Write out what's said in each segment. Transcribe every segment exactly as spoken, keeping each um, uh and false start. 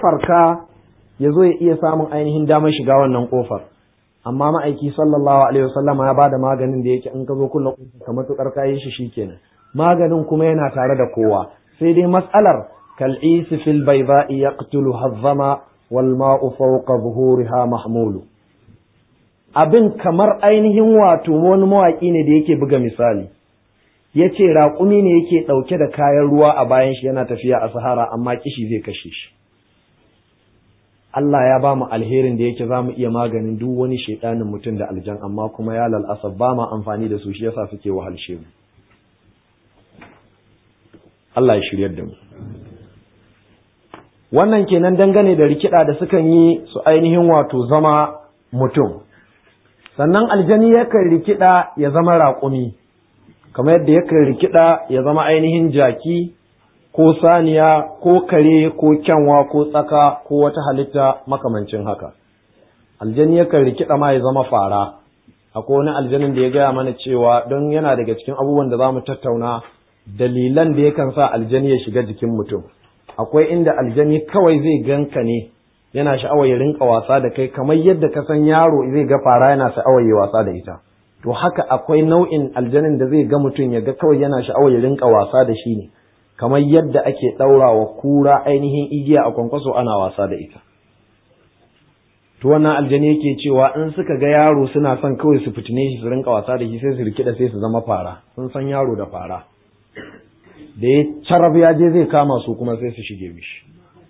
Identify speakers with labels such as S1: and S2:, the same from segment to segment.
S1: farka ya zo ya iya samun ainihin damar shiga wannan kofar, amma ma'aiki sallallahu alaihi wasallam ya bada maganin da yake in ka zo kulla ka matukar kayi shi shikenan, maganin kuma yana tare da kowa, sai dai matsalar kal'isi fil bayda'i yaqtulu hazzama wal ma'u fawqa zuhuriha mahmulu. Abin kamar ainihin wato wani mawaƙi ne da yake buga misali, ya ce raƙumi ne yake ɗauke da kayan ruwa a bayan shi yana tafiya a sahara amma kishi zai kashe shi. Allah ya ba mu alherin da yake za mu iya maganin duk wani shaiɗanin mutum da aljan, amma kuma ya lalasa ba ma amfani da su, shi yasa suke wahalshe mu. Allah ya shiryar da mu. Wannan kenan dangane da rikida da sukan yi su ainihin wato zama mutum. Sannan aljani yakan rikida ya zama raƙumi, kamar yadda yakan rikida ya zama ainihin jaki ko saniya ko kare ko kyanwa ko tsaka ko wata halitta makamancin haka. Aljani yakan rikida ma ya zama fara. Akwai wani aljanin da ya gaya mana cewa don yana daga cikin abubuwan da za mu tattauna dalilan da yakan sa aljani ya shiga jikin mutum. Akwai inda aljani kawai zai ganka ne yana sha'awar ya rinka wasa da kai, kamar yadda ka san yaro zai ga fara yana sha'awar ya wasa da ita. To haka akwai nau'in aljanin da zai ga mutum ya ga kawai yana sha'awar ya rinka wasa da shi ne, kamar yadda ake ɗaura wa kura ainihin igiya a kwankwaso ana wasa da ita. To wannan aljani yake cewa in suka ga yaro suna son kawai su fitine shi su rinka wasa da shi, sai su rikida sai su zama fara. Sun san yaro da fara. Da ya carab ya je zai kama su kuma sai su shige mishi.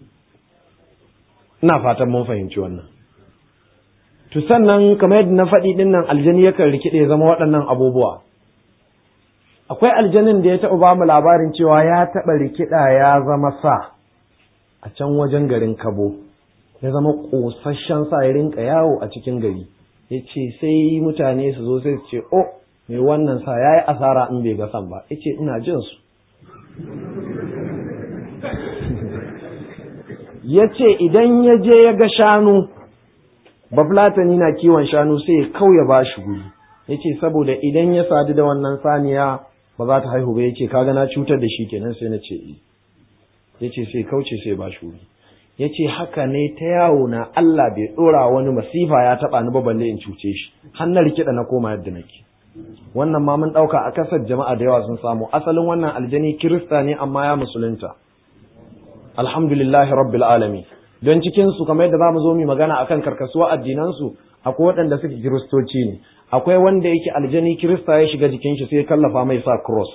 S1: Ina fatan mun fahimci wannan. To sannan kamar yadda na faɗi ɗin nan aljani yakan rikide ya zama waɗannan abubuwa. Akwai aljanin da ya taɓa ba mu labarin cewa ya taɓa rikida ya zama sa a can wajen garin Kabo, ya zama ƙosasshen sa ya rinka yawo a cikin gari. Ya ce sai mutane su zo sai su ce, oh, mai wannan sa ya yi asara in bai ga san ba. Ya ce ina jin su. Ya ce idan ya je ya ga shanu, bafulatani na kiwon shanu sai ya kauya ba shi guri. Ya ce saboda idan ya sadu da wannan saniya ba za ta haihu ba. Ya ce kaga na cutar da shi kenan, sai na ce yi. Ya ce sai kauce sai ba shi guri. Ya ce haka ne ta yawo na Allah bai ɗora wani masifa ya taɓa ni ba balle in cuce shi, har na rikida na koma yadda nake. Wannan ma mun ɗauka a kasar jama'a da yawa sun samu. Asalin wannan aljani Kirista ne amma ya musulunta. Alhamdulillahi rabbil alamin. Don cikin su kamar yadda zamu zo mu magana akan karkasuwa addinan su, akwai waɗanda suke kiristoci ne, akwai wanda yake aljani Kirista ya shiga jikin shi sai ya kallafa mai sa cross.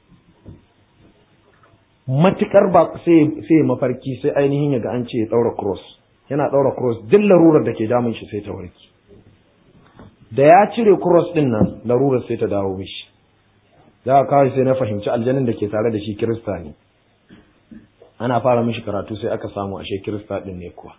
S1: Matukar ba sai sai mafarki sai ainihin yaga an ce ya daura cross. Yana daura cross duk larurar da ke damun shi sai ta warke. Da ya cire cross din nan larurar sai ta dawo mishi. Da kawai sai na fahimci aljanin da ke tare da shi Kirista ne. Ana fara mishi karatu sai aka samu ashe Kirista din ne kuwa.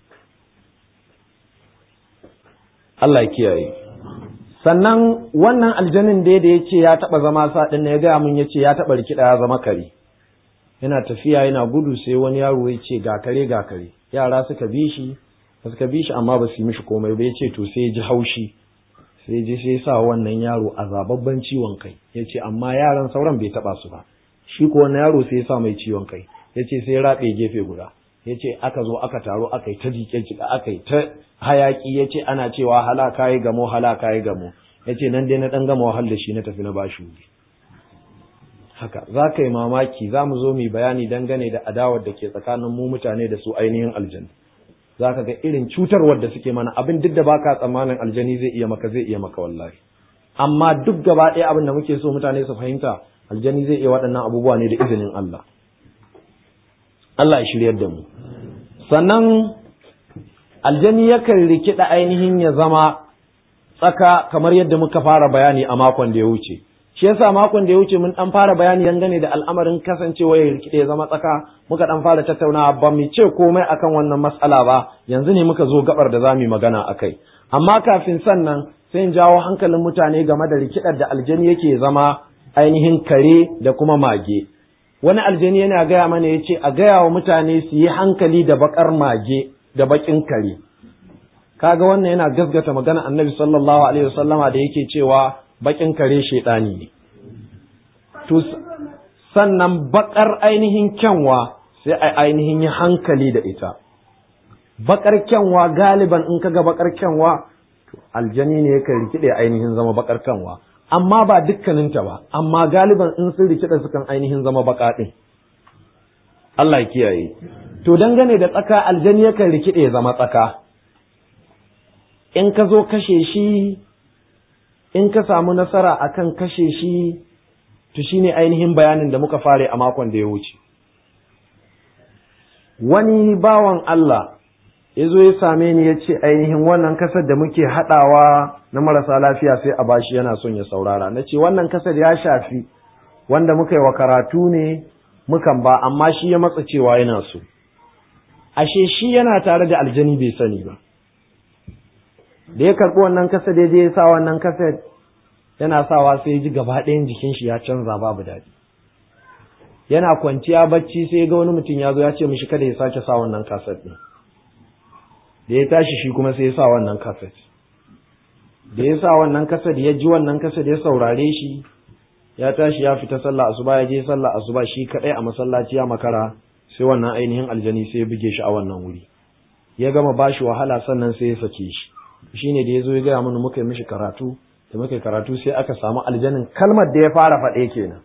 S1: Allah ya kiyaye. Sannan wannan aljanin da ya ce ya taba zama sa din ne, ya gaya mun ya ce ya taba rikida ya zama kare. Yana tafiya yana gudu sai wani yaro ya ce ga kare ga kare. Yara suka bi shi, suka bi shi amma ba su yi mishi komai ba. Ya ce to sai ya ji haushi. Sai je sai sa wannan yaro azababban ciwon kai. Ya ce amma yaran sauran bai taba su ba. Shi ko wannan yaro sai ya sa mai ciwon kai. Ya ce sai raɓe gefe guda. Ya ce aka zo aka taro aka yi ta jike jika aka yi ta hayaki. Ya ce ana cewa halaka yi gamo halaka yi gamo. Ya ce nan dai na ɗan gama wahal da shi na tafi na bashi wuri. Haka za ka yi mamaki, za mu zo mu bayani dangane da adawar da ke tsakanin mu mutane da su ainihin aljani. Za ka ga irin cutarwar da suke mana, abin duk da baka tsammanin aljani zai iya maka zai iya maka wallahi. Amma duk gaba ɗaya abin da muke so mutane su fahimta, aljani zai iya waɗannan abubuwa ne da izinin Allah. Allah ya shiryar da mu. Sannan aljani yakan rikida ainihin ya zama tsaka kamar yadda muka fara bayani a makon da ya wuce. Shi yasa makon da ya wuce mun dan fara bayani dangane da al'amarin kasancewa ya rikide ya zama tsaka, muka dan fara tattaunawa ba mu ce komai akan wannan matsala ba, yanzu ne muka zo gabar da zamu yi magana akai. Amma kafin sannan sai in jawo hankalin mutane game da rikidar da aljani yake zama ainihin kare da kuma mage. Wani aljani yana gaya mana ya ce a gaya wa mutane su yi hankali da bakar mage da bakin kare. Kaga wannan yana gasgata magana Annabi sallallahu alaihi wasallama da yake cewa bakin kare shedani ne. To sannan bakar ainihin kyanwa sai ai ainihin yi hankali da ita. bakar kyanwa galiban in kaga bakar kyanwa to aljani ne yakan rikide ainihin zama bakar kyanwa, amma ba dukkaninta ba, amma galiban in sun rikida sukan ainihin zama baka din. Allah ya kiyaye. To dangane da tsaka, aljani yakan rikide ya zama tsaka. In ka zo kashe shi, in ka samu nasara akan kashe shi, to shine ainihin bayanin da muka fare a makon da ya wuce. Wani bawan Allah ya zo ya same ni ya ce ainihin wannan kasar da muke haɗawa na marasa lafiya sai a bashi yana son ya saurara. Na ce wannan kasar ya shafi wanda muka yi wa karatu ne mukan ba, amma shi ya matsa cewa yana so. Ashe shi yana tare da aljani bai sani ba. Da ya karɓi wannan kasar da ya sa wannan kasar yana sawa sai ya ji gaba ɗayan jikin shi ya canza babu daɗi. Yana kwanciya bacci sai ga wani mutum ya zo ya ce mishi kada ya sake sa wannan kaset ɗin. Da ya tashi shi kuma sai ya sa wannan kaset. Da ya sa wannan kaset ya ji wannan kaset ya saurare shi, ya tashi ya fita sallah asuba, ya je sallah asuba shi kadai a masallaci ya makara, sai wannan ainihin aljani sai ya buge shi a wannan wuri. Ya gama bashi wahala sannan sai ya sake shi. Shine da ya zo ya gaya mana muka yi mishi karatu, da muka yi karatu sai aka samu aljanin kalmar da ya fara faɗe kenan.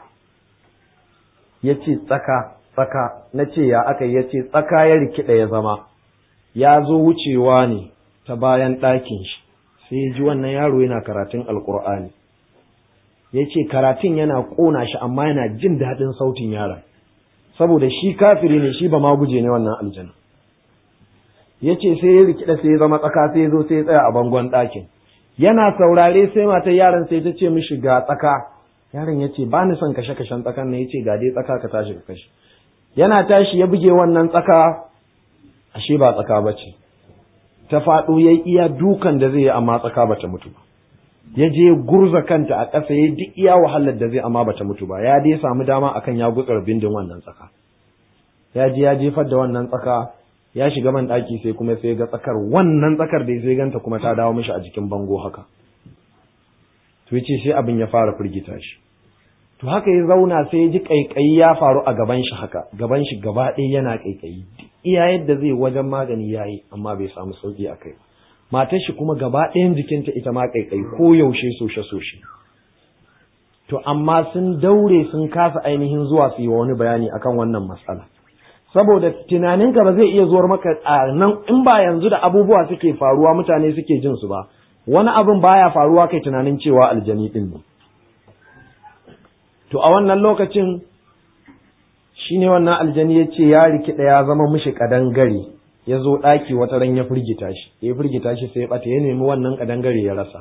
S1: Ya ce tsaka, tsaka, na ce ya aka ya ce tsaka ya rikida ya zama, ya zo wucewa ne ta bayan ɗakin shi, sai ya ji wannan yaro yana karatun alƙur'ani. Ya ce karatun yana ƙona shi amma yana jin daɗin sautin yaron, saboda shi kafiri ne, shi ba ma guje ne wannan aljanna. Ya ce sai ya rikida sai ya zama tsaka, sai ya zo sai ya tsaya a bangon ɗakin. Yana saurare sai matar yaron sai ta ce mishi ga tsaka. Yaron ya ce ba ni son kashe-kashen tsakan ne, ya ce ga dai tsaka ka tashi ka kashe. Yana tashi ya buge wannan tsaka, ashe ba tsaka ba ce. Ta faɗo ya yi iya dukan da zai yi amma tsaka ba ta mutu ba. Ya je gurza kanta a ƙasa ya duk iya wahalar da zai amma ba ta mutu ba. Ya dai samu dama akan ya gutsar bindin wannan tsaka. Ya je ya jefar da wannan tsaka, ya shiga man ɗaki sai kuma sai ga tsakar, wannan tsakar da sai ganta kuma ta dawo mishi a jikin bango haka. To yace sai abin ya fara firgita shi. To haka ya zauna sai ya ji kaikayi ya faru a gaban shi haka, gaban shi gaba ɗaya yana kaikayi. Iya yadda zai wajen magani yayi amma bai samu sauki akai. Matar shi kuma gaba ɗayan jikinta ita ma kaikayi, ko yaushe soshe soshe. To amma sun daure sun kasa ainihin zuwa su yi wa wani bayani akan wannan matsala. Saboda tunaninka ba zai iya zuwar maka a nan, in ba yanzu da abubuwa suke faruwa mutane suke jin su ba, wani abin baya faruwa kai tunanin cewa aljani din ne. To a wannan lokacin shine wannan aljani ya ce ya rikida ya zama mishi kadangare, ya zo ɗaki wata ran ya firgita shi, ya firgita shi sai ya ɓata, ya nemi wannan kadangare ya rasa.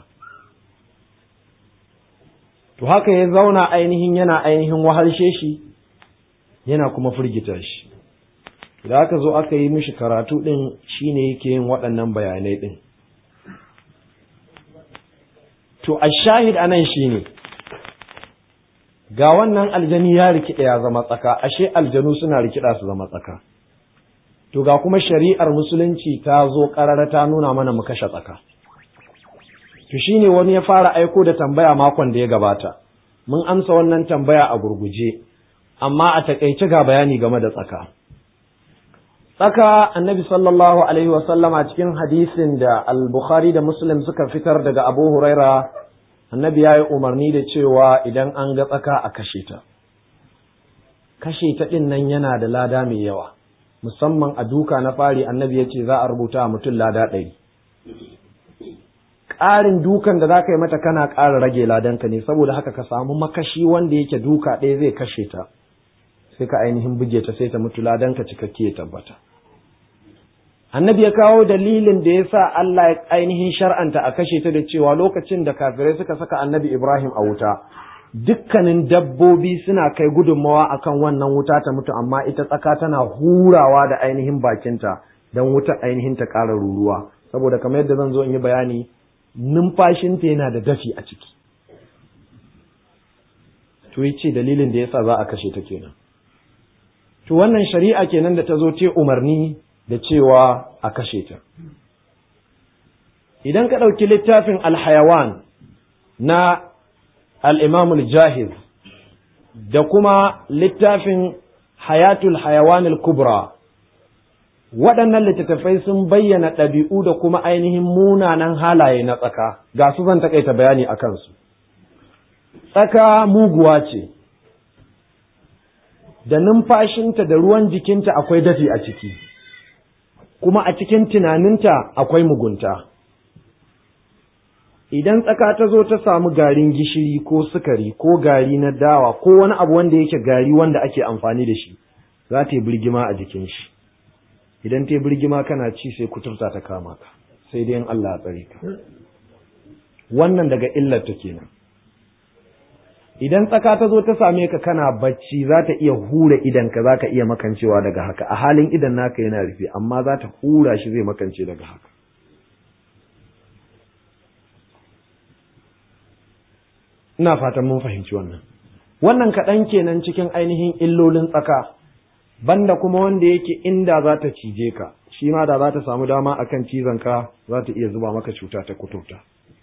S1: To haka ya zauna ainihin yana ainihin wahalshe shi, yana kuma firgita shi. Da aka zo aka yi mishi karatu ɗin shine yake yin waɗannan bayanai ɗin. To a shahid anan shine ga wannan aljani ya rikida ya zama tsaka, ashe aljanu suna rikida su zama tsaka. To ga kuma shari'ar musulunci ta zo ƙarara ta nuna mana mu kashe tsaka. To shine wani ya fara aiko da tambaya makon da ya gabata. Mun amsa wannan tambaya a gurguje, amma a takaice ga bayani game da tsaka. Tsaka annabi sallallahu alaihi wasallama cikin hadisin da al-Bukhari da Muslim suka fitar daga Abu Huraira, annabi ya yi umarni da cewa idan an ga tsaka a kashe ta. Kashe ta ɗin nan yana da lada mai yawa, musamman a duka na fari annabi ya ce za a rubuta a mutum lada ɗari. Ƙarin dukan da za ka yi mata kana ƙara rage ladanka ne, saboda haka ka samu makashi wanda yake duka ɗaya zai kashe ta, sai ka ainihin buge ta sai ta mutu ladanka cikakke ya tabbata. Annabi ya kawo dalilin da ya sa Allah ya ainihin shar'anta a kashe ta da cewa lokacin da kafirai suka saka annabi Ibrahim a wuta, dukkanin dabbobi suna kai gudunmawa akan wannan wuta ta mutu, amma ita tsaka tana hurawa da ainihin bakinta don wuta ainihin ta ƙara ruruwa, saboda kamar yadda zan zo in yi bayani, numfashinta yana da dafi a ciki. To yi ce dalilin da ya sa za a kashe ta kenan. To wannan shari'a kenan da ta zo ce umarni da cewa a kashe ta. Idan ka ɗauki littafin Al-Hayawan na al-Imam al-Jahiz da kuma littafin Hayatul Hayawan al-Kubra waɗannan littattafai sun bayyana ɗabi'u da kuma ainihin munanan halaye na tsaka, ga su zan taƙaita bayani a kansu. Tsaka muguwa ce, da numfashinta da ruwan jikinta akwai dafi a ciki, kuma a cikin tunaninta akwai mugunta. Idan tsaka ta zo ta samu garin gishiri ko sukari ko gari na dawa ko wani abu wanda yake gari wanda ake amfani da shi, za ta yi birgima a jikin shi. Idan ta yi birgima kana ci sai kuturta ta kama ka, sai dai in Allah ya tsare ka. Wannan daga illar ta kenan. Idan tsaka ta zo ta same ka kana bacci, za ta iya hura idanka, za ka iya makancewa daga haka, a halin idan naka yana rufe, amma za ta hura shi zai makance daga haka. Ina fatan mun fahimci wannan. Wannan kaɗan kenan cikin ainihin illolin tsaka, banda kuma wanda yake inda za ta cije ka, shi ma da za ta samu dama akan cizon ka za ta iya zuba maka cuta ta kuturta.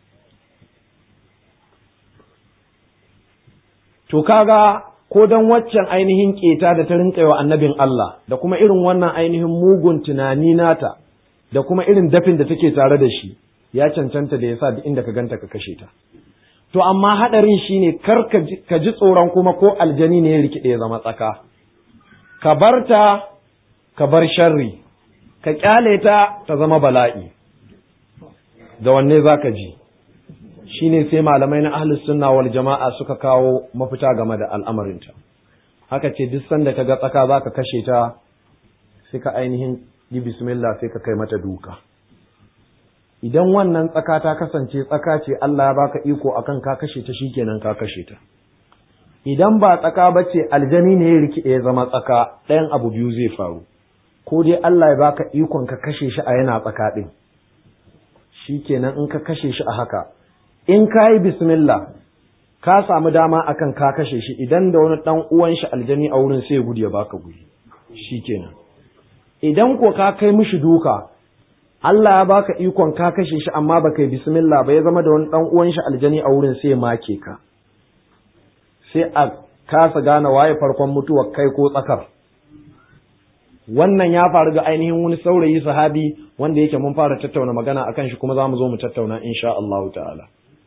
S1: To kaga ko dan waccan ainihin keta da ta rinka wa annabin Allah da kuma irin wannan ainihin mugun tunani nata da kuma irin dafin da take tare da shi, ya cancanta da yasa duk inda ka ganta ka kashe ta. To amma hadarin shine kar ka ji tsoron kuma ko aljani ne ya rikide ya zama tsaka. Ka bar ta ka bar sharri, ka kyale ta ta zama bala'i. Da wanne zaka ji? Shine sai malamai na ahlus sunna wal jama'a suka kawo mafita game da al'amarinta. Haka ce duk sanda kaga tsaka zaka kashe ta, sai ka ainihin yi bismillah sai ka kai mata duka. Idan wannan tsaka ta kasance tsaka ce Allah ya baka iko akan ka kashe ta, shikenan ka kashe ta. Idan ba tsaka bace aljani ne ya rikide ya zama tsaka, ɗayan abu biyu zai faru. Ko dai Allah ya baka ikon ka kashe shi a yana tsaka din, shikenan in ka kashe shi a haka, in ka yi bismillah ka samu dama akan ka kashe shi, idan da wani ɗan uwan shi aljani a wurin sai ya gudu ya baka guri, shikenan. Idan ko ka kai mishi duka, Allah ya baka ikon ka kashe shi amma baka yi bismillah ba, ya zama da wani ɗan uwan shi aljani a wurin sai ya make ka, sai a kasa gane waye farkon mutuwar kai ko tsakar. Wannan ya faru ga ainihin wani saurayi sahabi wanda yake mun fara tattauna magana akan shi, kuma za mu zo mu tattauna insha Allah ta'ala.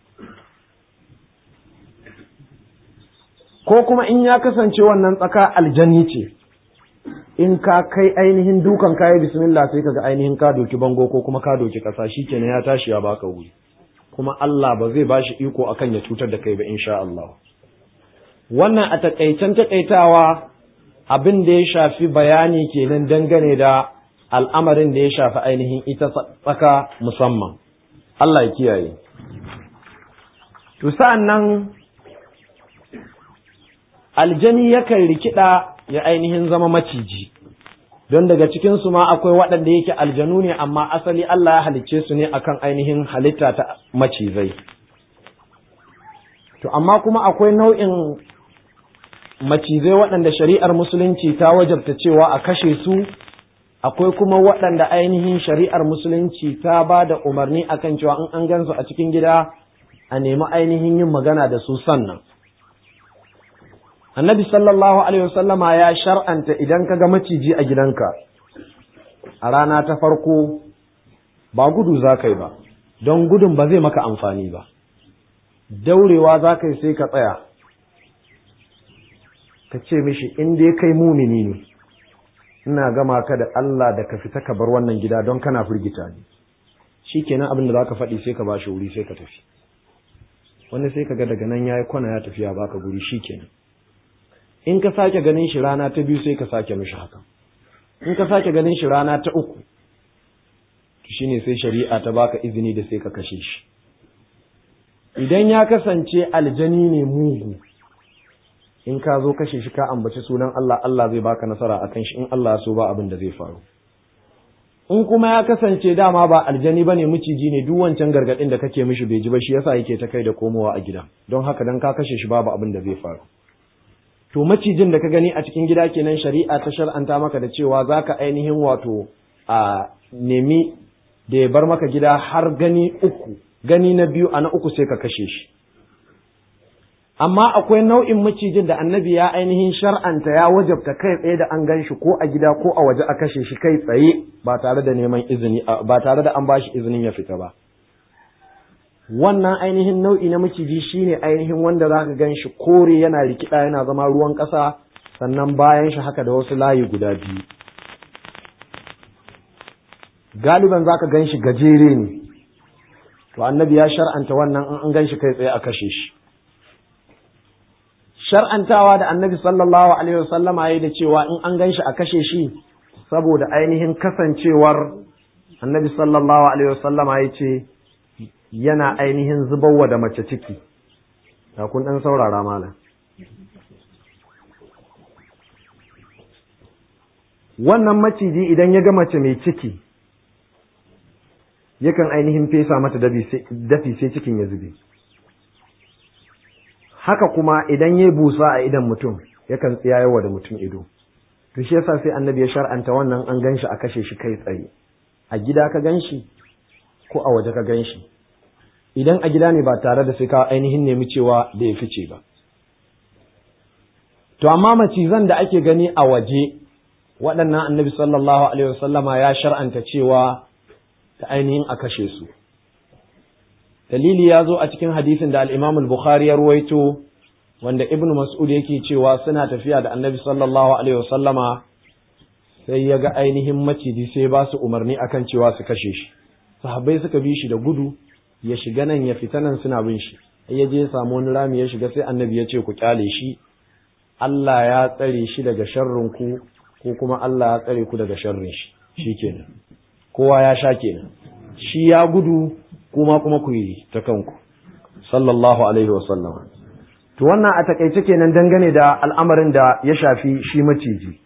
S1: Ko kuma in ya kasance wannan tsaka aljanni ce, in ka kai ainihin dukan kayi bismillah sai kaga ainihin ka doki bango ko kuma ka doki kasa, shikenan ya tashi ya baka wuri, kuma Allah ba zai bashi iko akan ya cutar da kai ba insha Allah. Wannan a takaicen takaitawa abin da ya shafi bayani kenan dangane da al'amarin da ya shafi ainihin ita tsaka musamman. Allah ya kiyaye. To sa'an nan aljani yakan rikida ya ainihin zama maciji, don daga cikinsu ma akwai waɗanda yake aljanu ne amma asali Allah ya halicce su ne akan ainihin halitta ta macizai. To amma kuma akwai nau'in macizai waɗanda shari'ar musulunci ta wajabta cewa a kashe su, akwai kuma waɗanda ainihin shari'ar musulunci ta ba da umarni akan cewa in an gansu a cikin gida a nemi ainihin yin magana da su sannan. Annabi sallallahu alaihi wasallama ya shar'anta idan ka ga maciji a gidanka a rana ta farko ba gudu za ka yi ba, don gudun ba zai maka amfani ba. Daurewa za ka yi sai ka tsaya, ka ce mishi in dai kai mumini ne, ina gama ka da Allah da ka fita ka bar wannan gida don kana firgita ni. Shi kenan abin da za ka faɗi sai ka ba shi wuri sai ka tafi. Wani sai ka ga daga nan ya yi kwana ya tafi ya baka guri, shi kenan. In ka sake ganin shi rana ta biyu sai ka sake mishi haka. In ka sake ganin shi rana ta uku, to shine sai shari'a ta baka izini da sai ka kashe shi. Idan ya kasance aljani ne mugu, in ka zo kashe shi ka ambaci sunan Allah, Allah zai baka nasara akan shi, in Allah ya so ba abin da zai faru. In kuma ya kasance dama ba aljani bane miciji ne, duk wancan gargadin da kake mishi bai ji ba, shi yasa yake ta kai da komowa a gida. Don haka dan ka kashe shi babu abin da zai faru. To macijin da ka gani a cikin gida kenan shari'a ta shar'anta maka da cewa zaka ainihin wato a nemi da ya bar maka gida har gani uku, gani na biyu a na uku sai ka kashe shi. amma akwai nau'in macijin da annabi ya ainihin shar'anta ya wajabta kai tsaye da an gan shi ko a gida ko a waje a kashe shi kai tsaye ba tare da neman izini ba tare da an bashi izinin ya fita ba. Wannan ainihin nau'i na maciji shine ainihin wanda za ka gan shi kore yana rikida yana zama ruwan ƙasa, sannan bayan shi haka da wasu layi guda biyu. Galiban za ka gan shi gajere ne, to annabi ya shar'anta wannan an gan shi kai tsaye a kashe shi. Shar'antawa da annabi sallallahu alaihi wasallama yayi da cewa in an gan shi a kashe shi saboda ainihin kasancewar annabi sallallahu alaihi wasallama ya ce yana ainihin zubarwa da mace ciki. Da kun ɗan saurara malam. Wannan maciji idan ya ga mace mai ciki yakan ainihin fesa mata dafi sai cikin ya zube. Haka kuma idan ya busa a idan mutum yakan tsiyayewa da mutum ido. To shi yasa sai annabi ya shar'anta wannan an ganshi a kashe shi kai tsaye. A gida ka ganshi ko a waje ka ganshi. Idan a gida ne ba tare da sai ka ainihin nemi cewa da ya fice ba. To amma macizan da ake gani a waje waɗannan annabi sallallahu alaihi wasallama ya shar'anta cewa ta ainihin a kashe su. Dalili ya zo a cikin hadisin da al-Imam al-Bukhari ya ruwaito wanda Ibn Mas'ud yake cewa suna tafiya da Annabi sallallahu alaihi wasallama sai ya ga ainihin maciji sai ba su umarni akan cewa su kashe shi. Sahabbai suka bi shi da gudu, ya shiga nan ya fita nan suna bin shi. Ya je ya samu wani rami ya shiga sai Annabi ya ce ku kyale shi. Allah ya tsare shi daga sharrin ku ko kuma Allah ya tsare ku daga sharrin shi. Shikenan. Kowa ya sha kenan. Shi ya gudu kuma kuma ku yi ta kanku sallallahu alaihi wasallam. To wannan a takaice kenan dangane da al'amarin da ya shafi shi maciji.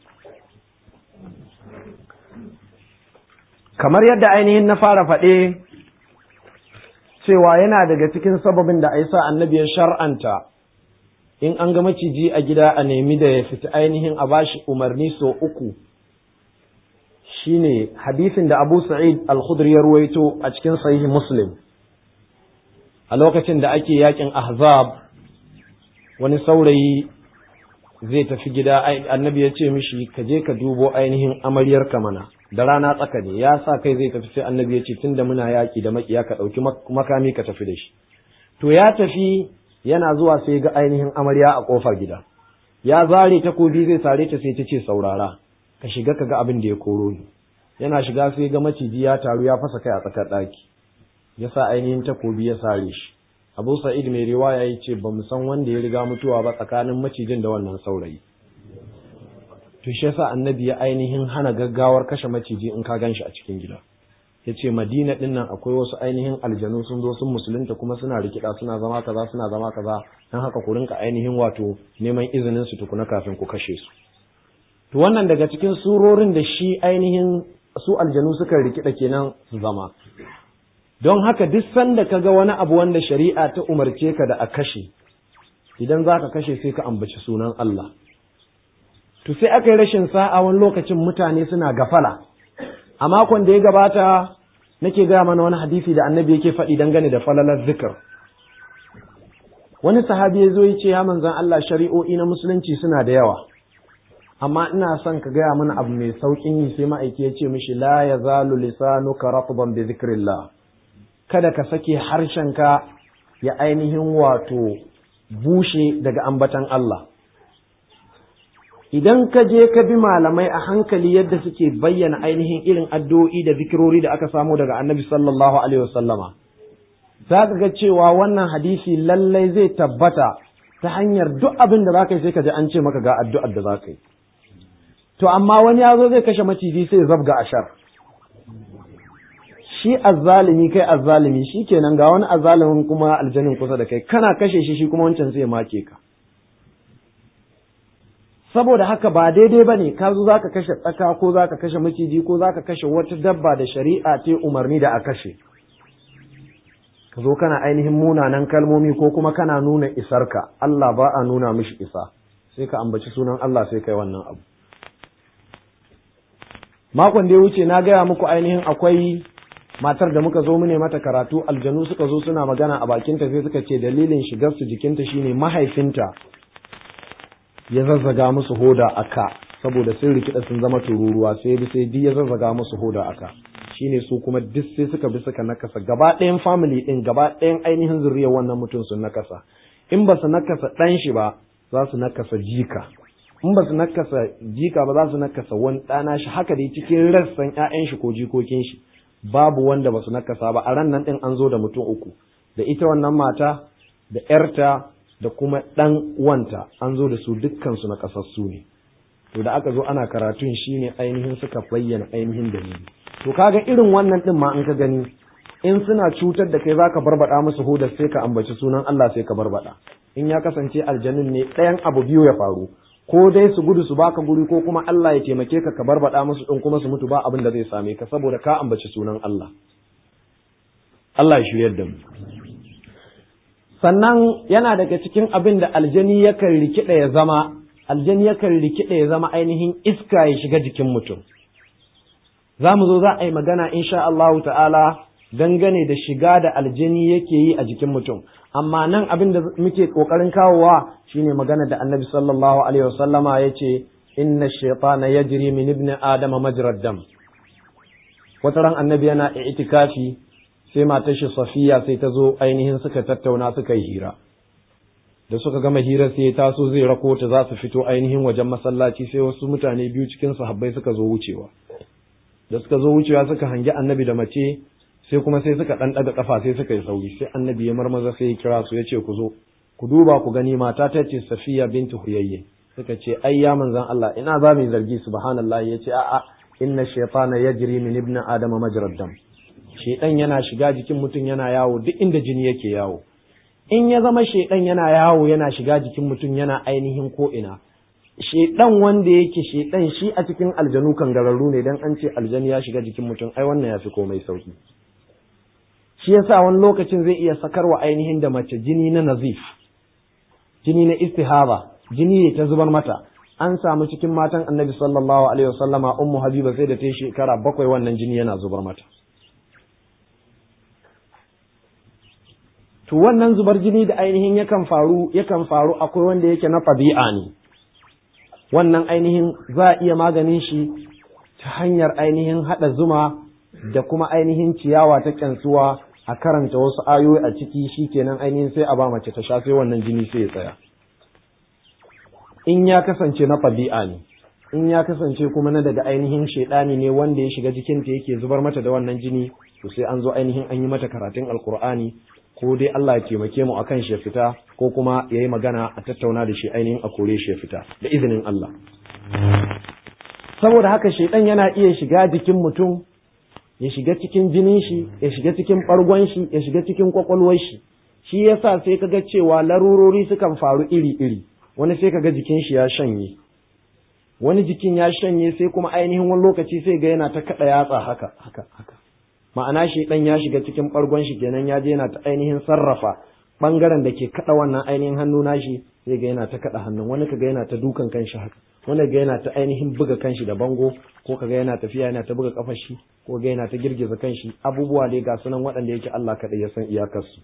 S1: Kamar yadda ainihin na fara faɗe cewa yana daga cikin sababin da Aisha annabi ya shar'anta in an ga maciji a gida a nemi da ya fita ainihin a bashi umarni so uku shine hadisin da Abu Sa'id Al-Khudri ya ruwaito a cikin Sahih Muslim. A lokacin da ake yakin Ahzab, wani saurayi zai tafi gida, annabi ya ce mishi ka je ka dubo ainihin amaryarka mana, da rana tsaka ne, ya sa kai zai tafi sai annabi ya ce tunda muna yaki da makiya ka ɗauki makami ka tafi da shi. To ya tafi yana zuwa sai ga ainihin amarya a ƙofar gida, ya zare takobi zai sare ta sai ta ce saurara. Ka shiga ka ga abin da ya koro ni. Yana shiga sai ga maciji ya taru ya fasa kai a tsakar ɗaki, ya sa ainihin takobi ya sare shi. Abu Sa'id mai riwaya ya ce ba mu san wanda ya riga mutuwa ba tsakanin macijin da wannan saurayi. To shi yasa annabi ya ainihin hana gaggawar kashe maciji in ka gan shi a cikin gida. Ya ce Madina ɗin nan akwai wasu ainihin aljanu sun zo sun musulunta kuma suna rikida suna zama kaza suna zama kaza, don haka ku rinka ainihin wato neman izinin su tukuna kafin ku kashe su. To wannan daga cikin surorin da shi ainihin su aljanu suka rikida kenan su zama. Don haka duk sanda ka ga wani abu wanda shari'a ta umarce ka da a kashe, idan za ka kashe sai ka ambaci sunan Allah. To sai aka yi rashin sa'a wani lokacin mutane suna gafala. A makon da ya gabata nake gaya mana wani hadisi da annabi yake faɗi dangane da falalar zikir. Wani sahabi ya zo ya ce ya manzan Allah shari'o'i na musulunci suna da yawa. Amma ina son ka gaya mana abu mai sauƙin yi, sai ma'aiki ya ce mishi la ya zalu lisanuka ratban bi zikrillah. Kada ka sake harshenka ya ainihin wato bushe daga ambatan Allah. Idan ka je ka bi malamai a hankali yadda suke bayyana ainihin irin addu'o'i da zikirori da aka samu daga Annabi sallallahu alaihi wasallama, za ka ga cewa wannan hadisi lallai zai tabbata ta hanyar duk abin da za ka yi sai ka ji an ce maka ga addu'ar da za ka yi. To amma wani ya zo zai kashe maciji sai zabga ashar. Shi azzalimi kai azzalimi shi kenan, ga wani azzalimin kuma aljanin kusa da kai, kana kashe shi shi kuma wancan sai make ka. Saboda haka ba daidai ba ne ka zo za ka kashe tsaka ko za ka kashe maciji ko za ka kashe wata dabba da shari'a ta umarni da a kashe. Ka zo kana ainihin munanan kalmomi ko kuma kana nuna isarka, Allah ba a nuna mishi isa, sai ka ambaci sunan Allah sai kai wannan abu. Makon da ya wuce na gaya muku ainihin akwai matar da muka zo mu ne mata karatu aljanu suka zo suna magana a bakinta sai suka ce dalilin shigar su jikinta shine mahaifinta ya zazzaga musu hoda aka saboda sun rikida sun zama tururuwa sai bi sai di ya zazzaga musu hoda aka shine su kuma duk sai suka bi suka nakasa gaba ɗayan family din gaba ɗayan ainihin zuriyar wannan mutum sun nakasa in ba su nakasa ɗan shi ba za su nakasa jika in ba su nakasa jika ba za su nakasa wani ɗana shi haka dai cikin rassan ƴaƴan shi ko jikokin shi babu wanda ba su nakasa ba a ran nan ɗin an zo da mutum uku da ita wannan mata da ƴarta da kuma ɗan wanta an zo da su dukkan su na kasassu ne to da aka zo ana karatun shine ainihin suka bayyana ainihin dalili to kaga irin wannan ɗin ma in ka gani in suna cutar da kai zaka barbada musu hudar sai ka ambaci sunan Allah sai ka barbada in ya kasance aljanun ne ɗayan abu biyu ya faru ko dai su gudu su baka guri ko kuma Allah ya taimake ka ka barbada musu din kuma su mutu ba abin da zai same ka saboda ka ambaci sunan Allah Allah ya shiryar da mu sannan yana daga cikin abin da aljani yakan rikida ya zama aljani yakan rikida ya zama ainihin iska ya shiga jikin mutum za mu zo za a yi magana insha Allah ta'ala dangane da shiga da aljani yake yi a jikin mutum amma nan abin da muke kokarin kawowa shine magana da annabi sallallahu alaihi wasallama yace inna shaytana yajri min ibni adama majrad dam wata ran annabi yana i'tikafi sai matar shi safiya sai ta zo ainihin suka tattauna suka yi hira da suka gama hira sai ta so zai rako ta za su fito ainihin wajen masallaci sai wasu mutane biyu cikin sahabbai suka zo wucewa da suka zo wucewa suka hangi annabi da mace sai kuma sai suka dan daga kafa sai suka yi sauri sai annabi ya marmaza sai ya kira su ya ce ku zo ku duba ku gani mata ta ce safiya bintu huyayye suka ce ai ya manzon Allah ina za mu zargi subhanallahi ya ce a'a inna shaytana yajri min ibn adama majrad dam shaytan yana shiga jikin mutum yana yawo duk inda jini yake yawo in ya zama shaytan yana yawo yana shiga jikin mutum yana ainihin ko ina shaytan wanda yake shaytan shi a cikin aljanu kan gararru ne dan an ce aljani ya shiga jikin mutum ai wannan yafi komai sauki shi yasa wani lokacin zai iya sakarwa ainihin da mace jini na nazif jini na istihaba jini ne ta zubar mata an samu cikin matan annabi sallallahu alaihi wasallama ummu habiba sai da ta shekara bakwai wannan jini yana zubar mata to wannan zubar jini da ainihin yakan faru yakan faru akwai wanda yake na tabi'a ne wannan ainihin za a iya maganin shi ta hanyar ainihin hada zuma da kuma ainihin ciyawa ta kyansuwa a karanta wasu ayoyi a ciki shikenan ainihin sai a ba mace ta sha sai wannan jini sai ya tsaya in ya kasance na tabi'a ne in ya kasance kuma na daga ainihin shedani ne wanda ya shiga jikinta yake zubar mata da wannan jini to sai an zo ainihin an yi mata karatun alkur'ani ko dai Allah ya taimake mu akan shi ya fita ko kuma yayi magana a tattauna da shi ainihin a kore shi ya fita da izinin Allah saboda haka shedan yana iya shiga jikin mutum ya shiga cikin jinin shi ya shiga cikin bargon shi ya shiga cikin kwakwalwar shi shi yasa sai kaga cewa larurori sukan faru iri-iri wani sai kaga jikin shi ya shanye wani jikin ya shanye sai kuma ainihin wani lokaci sai ga yana ta kada yatsa haka haka haka ma'ana shi dan ya shiga cikin bargon shi kenan ya je yana ta ainihin sarrafa bangaren da ke kada wannan ainihin hannu nashi sai ga yana ta kada hannun wani kaga yana ta dukan kanshi haka wani ga yana ta ainihin buga kanshi da bango ko kaga yana tafiya yana ta buga kafar shi ko ga yana ta girgiza kanshi abubuwa dai ga sunan waɗanda yake Allah kaɗai ya san iyakar su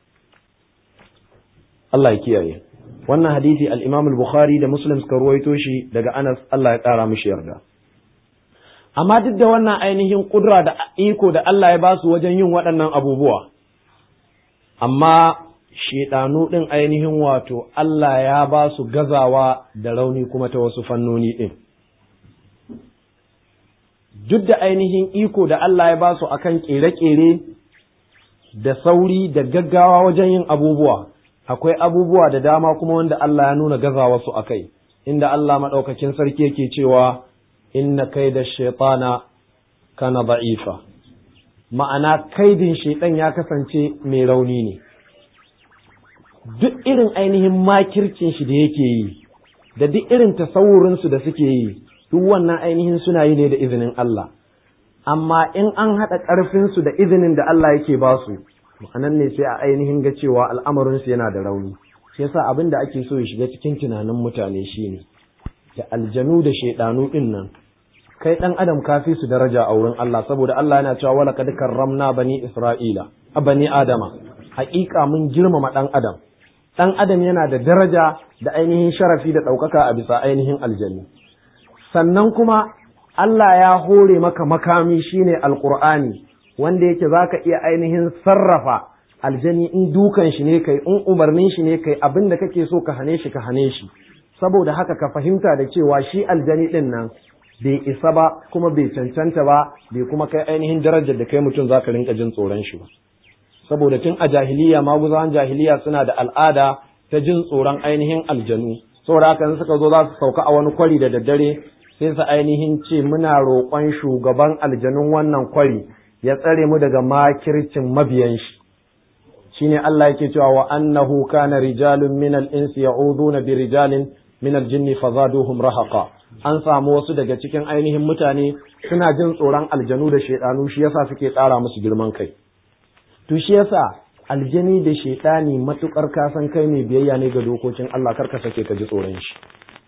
S1: Allah ya kiyaye wannan hadisi al-Imam al-Bukhari da Muslim suka ruwaito shi daga Anas Allah ya ƙara mishi yarda amma duk da wannan ainihin kudura da iko da Allah ya ba su wajen yin waɗannan abubuwa amma shedanu ɗin ainihin wato Allah ya ba su gazawa da rauni kuma ta wasu fannoni ɗin duk da ainihin iko da Allah ya ba su akan ƙere-ƙere da sauri da gaggawa wajen yin abubuwa akwai abubuwa da dama kuma wanda Allah ya nuna gazawa su akai inda Allah maɗaukakin sarki yake cewa inna kaida shaitana kana da'ifa ma'ana kaidin shaitan ya kasance mai rauni ne duk irin ainihin makircin shi da yake yi da duk irin tasawurin su da suke yi duk wannan ainihin suna yi ne da izinin Allah amma in an haɗa ƙarfin su da izinin da Allah yake ba su ma'anan ne sai a ainihin ga cewa al'amarin su yana da rauni shi yasa abin da ake so ya shiga cikin tunanin mutane shine da aljanu da shaidanu din nan kai ɗan adam ka fi su daraja a wurin Allah, saboda Allah yana cewa wala kad karramna bani Isra'ila a bani Adama, haƙiƙa mun girmama ɗan adam. Ɗan adam yana da daraja da ainihin sharafi da ɗaukaka a bisa ainihin aljani. Sannan kuma Allah ya hore maka makami shine alƙur'ani, wanda yake zaka iya ainihin sarrafa aljani, in dukan shi ne kai, in umarnin shi ne kai, abin da kake so ka hane shi ka hane shi. Saboda haka ka fahimta da cewa shi aljani ɗin nan bai isa ba, kuma bai cancanta ba, bai kuma kai ainihin darajar da kai mutum zaka rinka jin tsoron shi ba. Saboda tun a jahiliya, maguzawan jahiliya suna da al'ada ta jin tsoron ainihin aljanu. Saboda haka suka zo za su sauka a wani kwari da daddare, sai su ainihin ce muna roƙon shugaban aljanun wannan kwari ya tsare mu daga makircin mabiyan shi. Shine Allah yake cewa wa annahu kana rijalun minal insi ya'uduna bi rijalin minal jinni fazaduhum rahaqa. An samu wasu daga cikin ainihin mutane suna jin tsoron aljanu da shedanu, shi yasa suke tsara musu girman kai. To shi yasa aljani da shedani matukar ka san kai mai biyayya ne ga dokokin Allah, karka sake ka ji tsoron shi.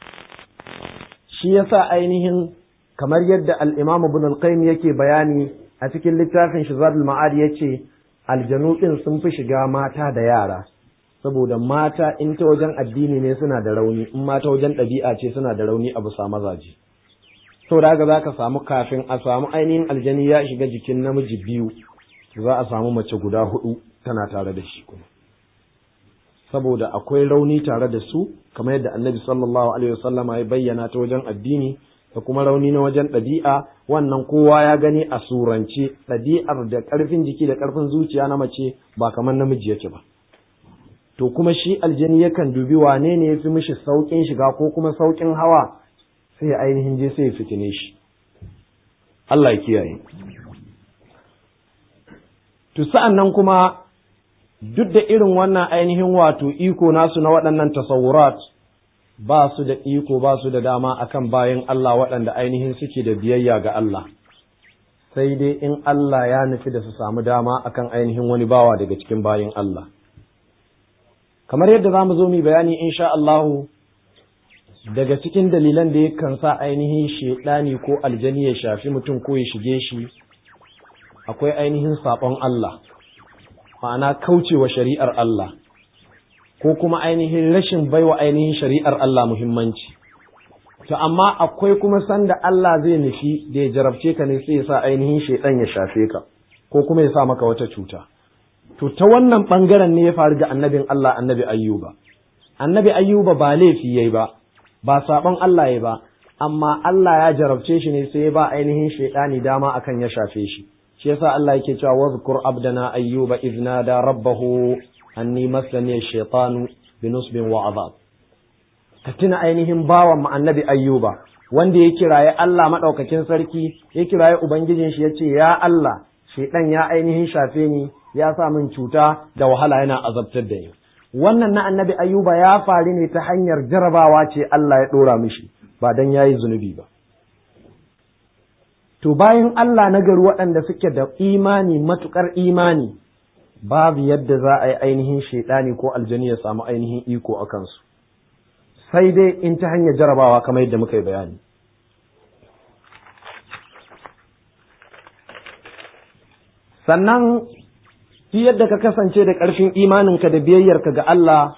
S1: Shi yasa ainihin kamar yadda al-Imam Ibn al-Qayyim yake bayani a cikin littafin shi Zadul Ma'ad, yace aljanu din sun fi shiga mata da yara, saboda mata in ta wajen addini ne suna da rauni, in mata wajen ɗabi'a ce suna da rauni a bisa mazaje. Saboda haka za ka samu kafin a samu ainihin aljani ya shiga jikin namiji biyu, za a samu mace guda hudu tana tare da shi kuma, saboda akwai rauni tare da su, kamar yadda Annabi sallallahu alaihi wasallama ya bayyana ta wajen addini, da kuma rauni na wajen ɗabi'a. Wannan kowa ya gani a surance, ɗabi'ar da ƙarfin jiki da ƙarfin zuciya na mace ba kamar namiji yake ba. To kuma shi aljani yakan dubi wane ne ya fi mishi sauƙin shiga ko kuma sauƙin hawa, sai ainihin je sai ya fitine shi. Allah ya kiyaye. To sa'an nan kuma duk da irin wannan ainihin wato iko nasu na waɗannan tasawurat, ba su da iko, ba su da dama akan bayan Allah waɗanda ainihin suke da biyayya ga Allah, sai dai in Allah ya nufi da su samu dama akan ainihin wani bawa daga cikin bayan Allah. Kamar yadda za mu zo mu bayani insha Allahu, daga cikin dalilan da yakan sa ainihin shaiɗani ko aljani ya shafi mutum ko ya shige shi, akwai ainihin saɓon Allah, ma'ana kaucewa shari'ar Allah, ko kuma ainihin rashin baiwa ainihin shari'ar Allah muhimmanci. To amma akwai kuma sanda Allah zai nufi da ya jarabce ka ne, sai ya sa ainihin shaiɗan ya shafe ka, ko kuma ya sa maka wata cuta. To ta wannan ɓangaren ne ya faru da annabin Allah, annabi Ayyuba. Annabi Ayyuba ba laifi yayi ba, ba saɓon Allah yayi ba, amma Allah ya jarabce shi ne sai ya ba ainihin shaiɗani dama akan ya shafe shi. Shi yasa Allah yake cewa wazkur abdana Ayyuba idh nada rabbahu anni massani ash-shaytanu binusbin wa adab. Ka tuna ainihin bawan annabi Ayyuba wanda ya kiraye Allah madaukakin sarki, ya kiraye ubangijin shi yace ya Allah, shaiɗan ya ainihin shafe ni, ya sa min cuta da wahala yana azabtar da ni. Wannan na annabi Ayyuba ya faru ne ta hanyar jarabawa ce Allah ya ɗora mishi, ba dan yayi zunubi ba. To bayan Allah na gari waɗanda suke da imani, matuƙar imani, babu yadda za a yi ainihin shaiɗani ko aljani ya samu ainihin iko a kansu, sai dai in ta hanyar jarabawa kamar yadda muka yi bayani. Sannan shi yadda ka kasance da ƙarfin imaninka da biyayyarka ga Allah,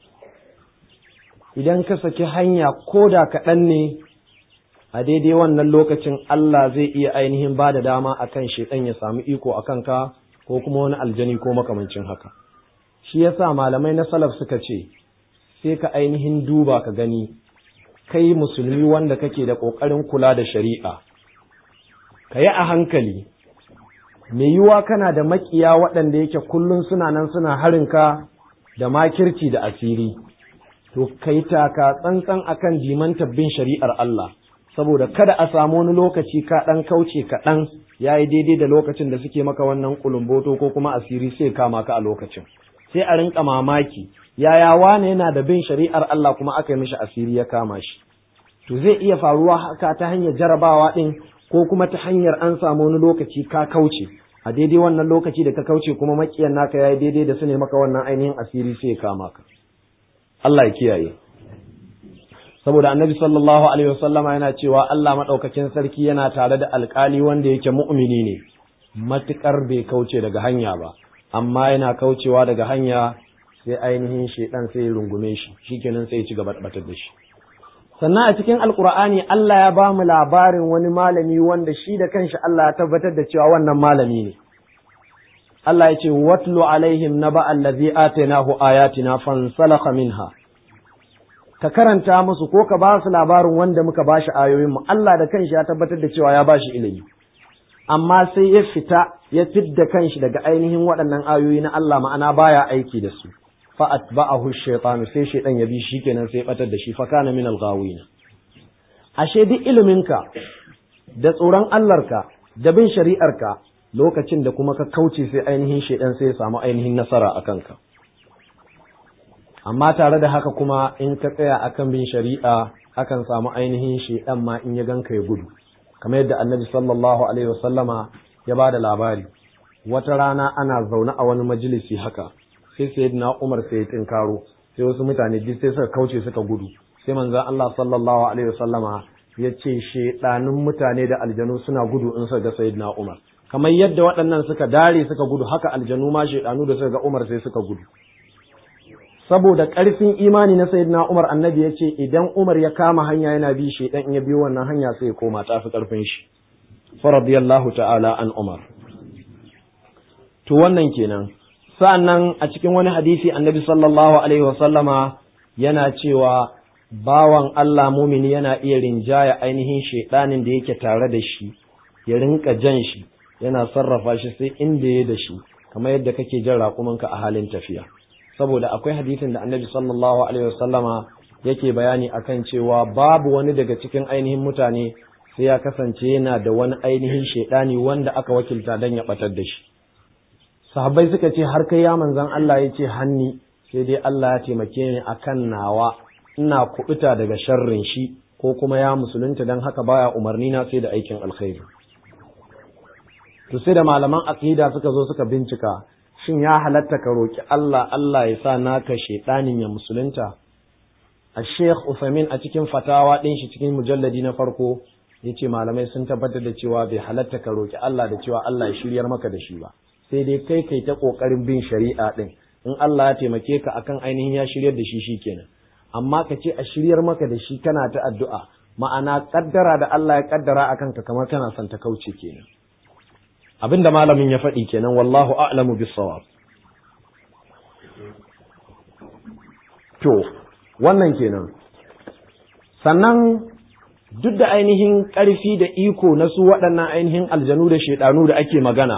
S1: idan ka saki hanya ko da kaɗan ne, a daidai wannan lokacin Allah zai iya ainihin ba da dama a kan shaiɗan ya samu iko a kanka, ko kuma wani aljani ko makamancin haka. Shi yasa malamai na salaf suka ce, sai ka ainihin duba ka gani, kai musulmi wanda kake da ƙoƙarin kula da shari'a, ka yi a hankali. Mai yiwuwa kana da makiya waɗanda yake kullum suna nan suna harinka da makirci da asiri, to kai taka tsantsan akan dimantar bin shari'ar Allah, saboda kada a samu wani lokaci ka ɗan kauce kaɗan ya yi daidai da lokacin da suke maka wannan kulumboto ko kuma asiri, sai kama ka a lokacin, sai a rinka mamaki yaya wane yana da bin shari'ar Allah kuma aka yi mishi asiri ya kama shi. To zai iya faruwa haka ta hanyar jarabawa ɗin, ko kuma ta hanyar an samu wani lokaci ka kauce, a daidai wannan lokaci da ka kauce kuma makiyan naka yayi daidai da su ne maka wannan ainihin asiri sai ya kama ka. Allah ya kiyaye. saboda annabi sallallahu alaihi wasallama yana cewa Allah madaukakin sarki yana tare da alkali wanda yake mu'mini ne matukar bai kauce daga hanya ba, amma yana kaucewa daga hanya sai ainihin shedan sai ya rungume shi, shikenan sai ya ci gaba da batar da shi. Sannan a cikin alkur'ani Allah ya ba mu labarin wani malami wanda shi da kanshi Allah ya tabbatar da cewa wannan malami ne. Allah ya ce watlu alaihim naba allazi atainahu ayatina fansalakha minha, ka karanta musu ko ka ba su labarin wanda muka bashi ayoyin mu. Allah da kanshi ya tabbatar da cewa ya bashi ilimi, amma sai ya fita ya fidda kanshi daga ainihin waɗannan ayoyi na Allah, ma'ana baya aiki da su. fa atba'ahu ash-shaytan, sai shaytan ya bi shi kenan sai ya batar da shi, fa kana min al-ghawin. Ashe duk iliminka da tsoron Allahnka da bin shari'arka, lokacin da kuma ka kauce sai ainihin shaytan sai ya samu ainihin nasara akan ka. Amma tare da haka kuma in ka tsaya akan bin shari'a, akan samu ainihin shaytan ma in ya ganka ya gudu, kamar yadda Annabi sallallahu alaihi wasallama ya bada labari. Wata rana ana zaune a wani majalisi haka, sai sayyidina Umar sai ya tinkaro, sai wasu mutane duk sai suka kauce suka gudu. Sai manzon Allah sallallahu alaihi wasallama ya ce shedanin mutane da aljanu suna gudu in suka ga sayyidina Umar, kamar yadda waɗannan suka dare suka gudu, haka aljanu ma shedanu da suka ga Umar sai suka gudu. Saboda ƙarfin imani na sayyidina Umar, annabi ya ce idan Umar ya kama hanya yana bi shedan, in ya biyo wannan hanya sai ya koma, tafi ƙarfin shi. Fa radiyallahu ta'ala an Umar. To wannan kenan. Sa'annan a cikin wani hadisi annabi sallallahu alaihi wasallama yana cewa bawan Allah mumini yana iya rinjaya ainihin shedanin da yake tare da shi, ya rinka jan shi, yana sarrafa shi sai inda ya da shi, kamar yadda kake jan raƙumanka a halin tafiya. Saboda akwai hadisin da annabi sallallahu alaihi wasallama yake bayani akan cewa babu wani daga cikin ainihin mutane sai ya kasance yana da wani ainihin shedani wanda aka wakilta don ya batar da shi. Sahabbai suka ce har kai ya manzon Allah, ya ce hanni, sai dai Allah ya taimake ni akan nawa, ina kubuta daga sharrin shi, ko kuma ya musulunta don haka baya umarni na sai da aikin alkhairi. To sai da malaman aqida suka zo suka bincika, shin ya halatta ka roki Allah Allah ya sa naka shedanin ya musulunta? A Sheikh Uthaymeen a cikin fatawa din shi cikin mujalladi na farko yace malamai sun tabbatar da cewa bai halatta ka roki Allah da cewa Allah ya shiryar maka da shi ba, sai dai kai kai ta kokarin bin shari'a din. In Allah ya taimake ka akan ainihin ya shiryar da shi shikenan, amma ka ce a shiryar maka da shi kana ta addu'a, ma'ana kaddara da Allah ya kaddara akan ka kamar kana son ta kauce kenan. Abinda malamin ya faɗi kenan, wallahu a'lamu bis-sawab. To wannan kenan. Sannan duk da ainihin ƙarfi da iko na su waɗannan ainihin aljanu da shedanu da ake magana,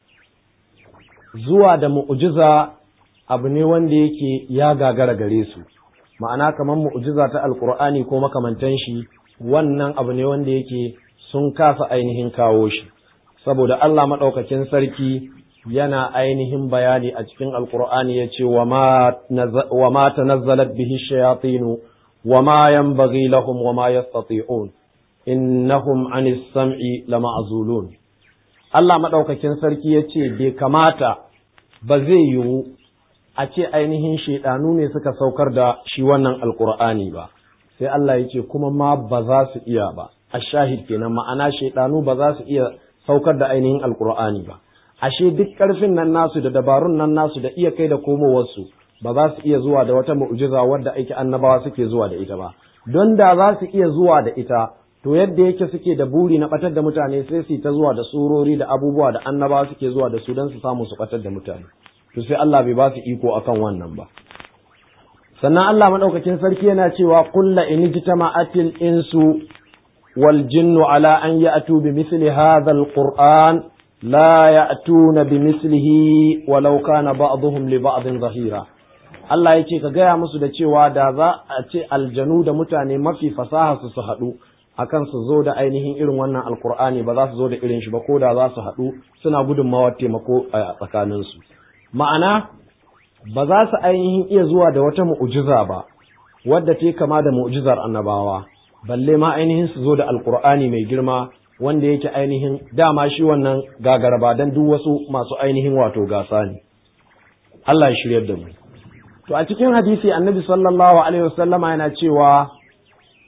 S1: zuwa da mu'ujiza abu ne wanda yake ya gagara gare su, ma'ana kamar mu'ujiza ta alkur'ani ko makamantan shi, wannan abu ne wanda yake sun kasa ainihin kawo shi, saboda Allah maɗaukakin sarki yana ainihin bayani a cikin alkur'ani ya ce wa ma tanazzalat bihi shayatinu wa ma yanbaghi lahum wa ma yastati'un innahum anis sam'i lama'zulun. Allah maɗaukakin sarki ya ce bai kamata, ba zai yiwu a ce ainihin shaidanu ne suka saukar da shi wannan alkur'ani ba, sai Allah ya ce kuma ma ba za su iya ba, a shahid kenan, ma'ana shaidanu ba za su iya saukar da ainihin alkur'ani ba. Ashe duk ƙarfin nan nasu da dabarun nan nasu da iya kai da komowarsu ba za su iya zuwa da wata mu'jiza wadda aiki annabawa suke zuwa da ita ba, don da za su iya zuwa da ita, to yadda yake suke da buri na batar da mutane sai su ta zuwa da surori da abubuwa da annabawa suke zuwa da su don su samu su batar da mutane, to sai Allah bai ba su iko akan wannan ba. Sannan Allah madaukakin sarki yana cewa qul la in jitama'atil insu wal jinnu ala an ya'tu bi mithli hadha alquran la ya'tuna bi mithlihi walau kana ba'dhum li ba'dhin zahira. Allah yake ka gaya musu da cewa da za a ce aljanu da mutane mafi fasaha su su haɗu akan su zo da ainihin irin wannan alkur'ani, ba za su zo da irin shi ba, ko da za su haɗu suna gudunmawar taimako a tsakaninsu. Ma'ana ba za su ainihin iya zuwa da wata mu'ujiza ba wadda ta kama da mu'ujizar annabawa, balle ma ainihin su zo da alkur'ani mai girma wanda yake ainihin dama shi wannan gagaraba dan duk wasu masu ainihin wato gasa ne. Allah ya shiryar da mu. To a cikin hadisi annabi sallallahu alaihi wasallama yana cewa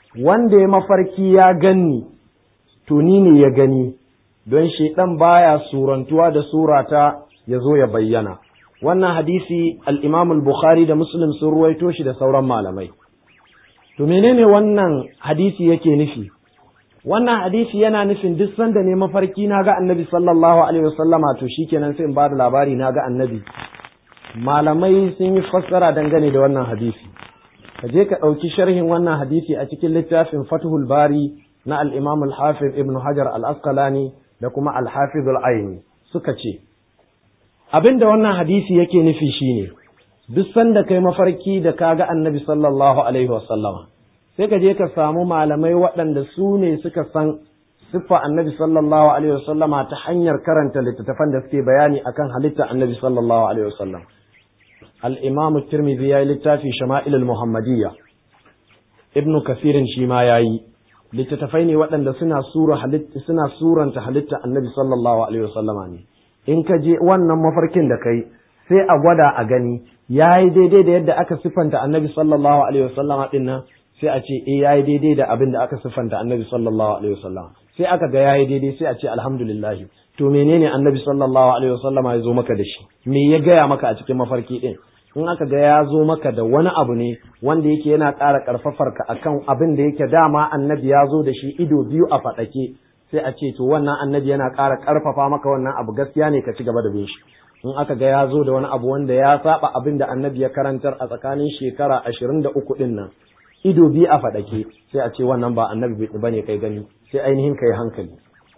S1: wanda ya mafarki ya ganni to ni ne ya gani, don shaidan baya surantuwa da surata ya zo ya bayyana. Wannan hadisi al-Imam al-Bukhari da Muslim sun ruwaito shi da sauran malamai. To menene wannan hadisi yake nufi? Wannan hadisi yana nufin duk sanda ne mafarki na ga Annabi sallallahu alaihi wasallama to shikenan sai in ba da labari na ga Annabi. Malamai sun yi fassara dangane da wannan hadisi. Ka je ka ɗauki sharhin wannan hadisi a cikin littafin Fathul Bari na al-Imam al-Hafiz Ibn Hajar al-Asqalani da kuma al-Hafiz al-Aini suka ce abinda wannan hadisi yake nufi shine duk sanda kai mafarki da kaga Annabi sallallahu alaihi wasallama sai ka je ka samu malamai waɗanda su ne suka san siffa Annabi sallallahu alaihi wasallama ta hanyar karanta littattafan da suke bayani akan halitta Annabi sallallahu alaihi wasallam. Al-Imam at-Tirmidhi yayi littafi Shama'il al-Muhammadiyya, Ibn Kathir shi ma yayi. Littattafai ne waɗanda suna sura halitta suna suranta halitta Annabi sallallahu alaihi wasallama ne. In ka je wannan mafarkin da kai sai a gwada a gani yayi daidai da yadda aka siffanta Annabi sallallahu alaihi wasallama din nan, sai a ce eh yayi daidai da abin da aka siffanta Annabi sallallahu alaihi wasallama. Sai aka ga yayi daidai sai a ce alhamdulillah. To menene Annabi sallallahu alaihi wasallama ya zo maka da shi? Me ya gaya maka a cikin mafarki din? In aka ga ya zo maka da wani abu ne wanda yake yana ƙara ƙarfafar ka akan abin da yake dama Annabi ya zo da shi ido biyu a faɗake, sai a ce to wannan Annabi yana ƙara ƙarfafa maka wannan abu gaskiya ne ka ci gaba da bin shi. In aka ga ya zo da wani abu wanda ya saba abin da Annabi ya karantar a tsakanin shekara ashirin da uku din nan, ido biyu a faɗake, sai a ce wannan ba Annabi bane kai gani, sai ainihin kai hankali.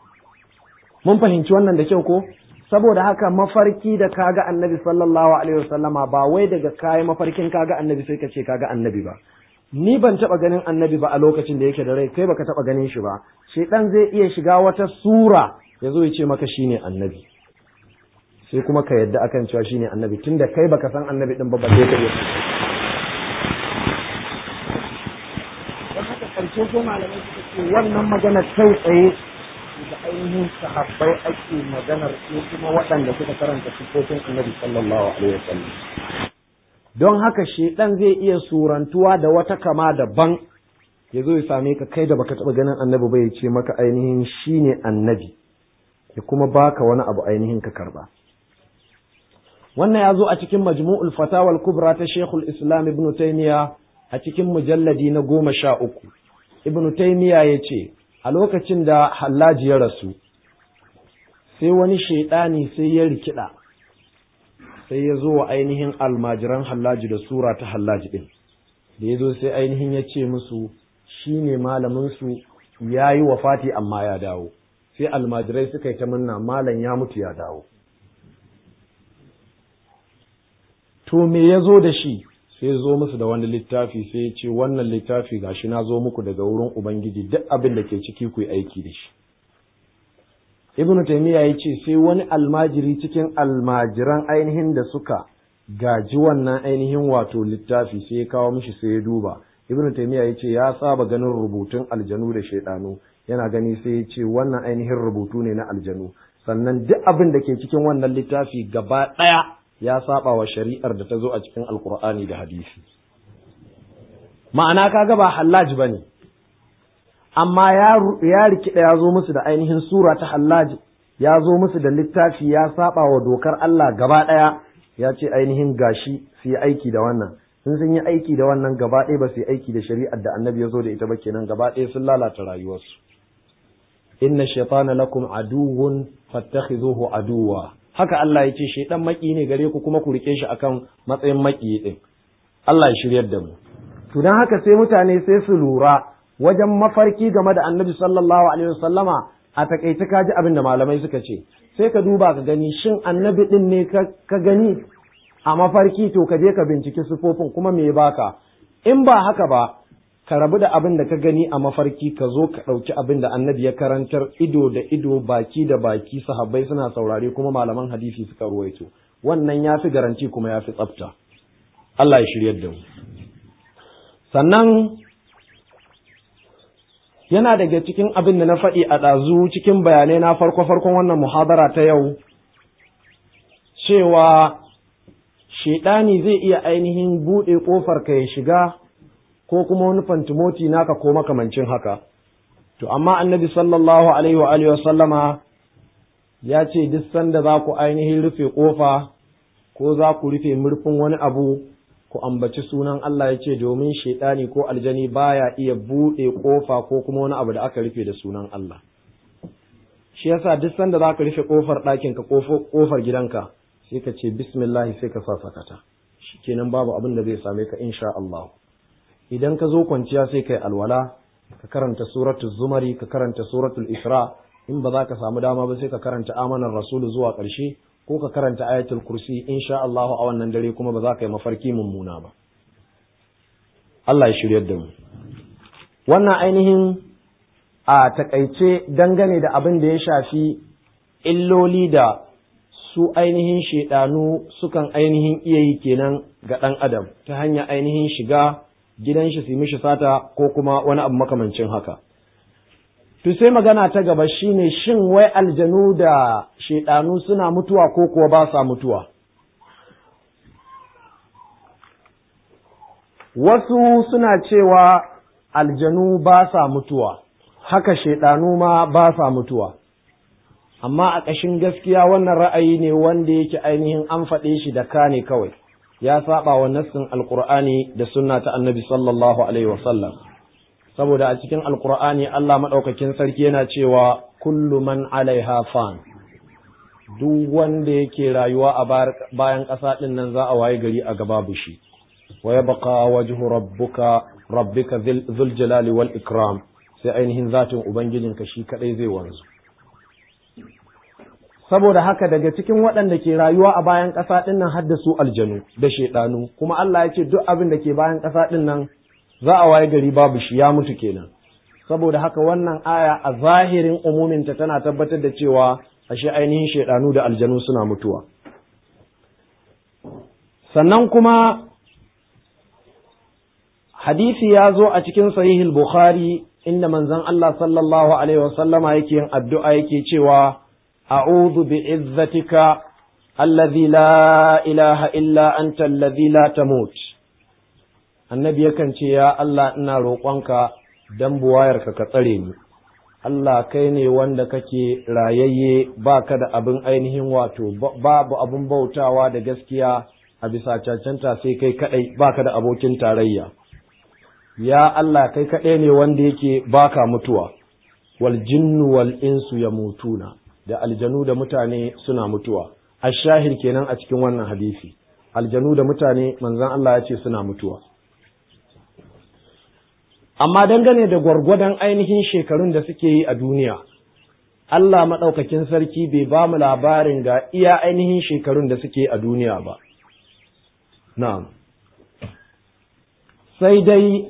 S1: Mun fahimci wannan da kyau ko? Saboda haka mafarki da kaga Annabi sallallahu alaihi wasallama ba wai daga kai mafarkin kaga Annabi sai ka ce kaga Annabi ba. Ni ban taba ganin Annabi ba a lokacin da yake da rai, kai baka taba ganin shi ba. Shedan zai iya shiga wata sura ya zo ya ce maka shine Annabi. Sai kuma ka yadda akan cewa shine Annabi tunda kai baka san Annabi din ba ba sai ka yi. Haka karshe ko malamai suka ce wannan magana kai tsaye da ainihin sahabbai ake maganar su kuma waɗanda suka karanta sifofin Annabi sallallahu alaihi wasallam. Don haka shedan zai iya surantuwa da wata kama daban ya zo ya same ka kai da baka taɓa ganin Annabi ba ya ce maka ainihin shine Annabi ya kuma baka wani abu ainihin ka karba. Wannan ya zo a cikin Majmu'ul Fatawa al-Kubra ta Sheikhul Islam Ibn Taymiyyah a cikin mujalladi na goma sha uku. Ibn Taymiyyah ya ce a lokacin da Hallaji ya rasu sai wani shaidani sai ya rikida sai ya zo wa ainihin almajiran Hallaji da sura ta Hallaji din, da ya zo sai ainihin ya ce musu shine malamin su yayi wafati amma ya dawo. Sai almajirai suka yi ta munna malam ya mutu ya dawo. To me ya zo da shi? Sai zo musu da wani littafi sai ya ce wannan littafi gashi na zo muku daga wurin Ubangiji duk abin da ke ciki ku yi aiki da shi. Ibn Taymiyyah ya ce sai wani almajiri cikin almajiran ainihin da suka gaji wannan ainihin wato littafi sai ya kawo mishi sai ya duba. Ibn Taymiyyah ya ce ya saba ganin rubutun aljanu da shaidanu, yana gani sai ya ce wannan ainihin rubutu ne na aljanu, sannan duk abin da ke cikin wannan littafi gaba ɗaya ya saba wa shari'ar da ta zo a cikin Alkur'ani da hadisi. Ma'ana kaga ba Hallaj bane, amma ya ya rikida ya zo musu da ainihin sura ta Hallaj, ya zo musu da littafi ya saba wa dokar Allah gaba ɗaya, ya ce ainihin gashi su yi aiki da wannan. In sun yi aiki da wannan gaba ɗaya ba su yi aiki da shari'ar da Annabi ya zo da ita ba kenan, gaba ɗaya sun lalata rayuwarsu. Inna shaytana lakum aduwwun fattakhidhuhu aduwwa. Haka Allah ya ce shaidan maki ne gare ku kuma ku rike shi akan matsayin maki din. Allah ya shiryar da mu. To dan haka sai mutane sai su lura wajen mafarki game da Annabi sallallahu alaihi wasallama, a takaice ka ji abin da malamai suka ce. Sai ka duba ka gani shin Annabi din ne ka gani a mafarki, to ka je ka binciki sifofin kuma me baka. In ba haka ba ka rabu da abin da ka gani a mafarki ka zo ka ɗauki abin da Annabi ya karantar ido da ido, baki da baki, sahabbai suna saurare kuma malaman hadisi suka ruwaito. Wannan ya fi garanti kuma ya fi tsafta. Allah ya shiryar da mu. Sannan yana daga cikin abin da na faɗi a ɗazu cikin bayanai na farko-farkon wannan muhabara ta yau, cewa shaiɗani zai iya ainihin buɗe ƙofar ka ya shiga, ko kuma wani fantimoti naka ko makamancin haka. To amma annabi sallallahu alaihi wa alihi wasallama ya ce duk sanda za ku ainihin rufe ƙofa ko za ku rufe murfin wani abu ku ambaci sunan Allah, ya ce domin shaidani ko aljani baya iya buɗe ƙofa ko kuma wani abu da aka rufe da sunan Allah. Shi yasa duk sanda za ka rufe ƙofar ɗakinka ƙofar gidanka sai ka ce bismillah sai ka sa sakata, shikenan babu abin da zai same ka insha Allah. Idan ka zo kwanciya sai kai alwala, ka karanta suratul zumari, ka karanta suratul isra, in ba za ka samu dama ba sai ka karanta amanar rasulu zuwa ƙarshe ko ka karanta ayatul kursi, insha Allah a wannan dare kuma ba za ka yi mafarki mummuna ba. Allah ya shiryar da mu. Wannan ainihin a takaice dangane da abin da ya shafi illoli da su ainihin shedanu sukan ainihin iya yi kenan ga ɗan adam ta hanyar ainihin shiga gidan shi su mishi sata ko kuma wani abu makamancin haka. To sai magana ta gaba shine shin wai aljanu da shedanu suna mutuwa ko kuwa ba sa mutuwa? Wasu suna cewa aljanu ba sa mutuwa, haka shedanu ma ba sa mutuwa. Amma a ƙashin gaskiya wannan ra'ayi ne wanda yake ainihin an faɗe shi da ka ne kawai. Ya saba wa nassin alqur'ani da sunna ta annabi sallallahu alaihi wasallam, saboda a cikin alqur'ani Allah madaukakin sarki yana cewa kullu man alaiha fan, duk wanda yake rayuwa a bayan ƙasa din nan za a waye gari a gaba bushi. wa yabqa wajhu rabbuka rabbika dhul jalali wal ikram, sai ainihin zatin ubangijinka shi kadai zai wanzu. Saboda haka daga cikin waɗanda ke rayuwa a bayan ƙasa ɗin nan hadda su aljanu da shaiɗanu, kuma Allah ya ce duk abin da ke bayan ƙasa ɗin nan za a waye gari babu shi, ya mutu kenan. Saboda haka wannan aya a zahirin umuminta tana tabbatar da cewa ashe ainihin shaiɗanu da aljanu suna mutuwa. Sannan kuma hadisi ya zo a cikin sahihul Bukhari inda manzon Allah sallallahu alaihi wasallama yake yin addu'a yake cewa أعوذ بعزتك الذي لا إله إلا أنت الذي لا تموت. النبي يكن يا الله إنا روقانك دم بوايرك كتريني. Allah kai ne wanda kake rayayye ba ka da abin ainihin wato babu abin bautawa da gaskiya a bisa cancanta sai kai kadai, ba ka da abokin tarayya. Ya Allah kai kadai ne wanda yake baka mutuwa. Wal jinnu wal insu yamutuna. Da aljanu da mutane suna mutuwa. Ashahir kenan a cikin wannan hadisi, aljanu da mutane manzon Allah ya ce suna mutuwa. Amma dangane da gwargwadon ainihin shekarun da suke yi a duniya, Allah maɗaukakin sarki bai ba mu labarin ga iya ainihin shekarun da suke a duniya ba. Na'am. Sai dai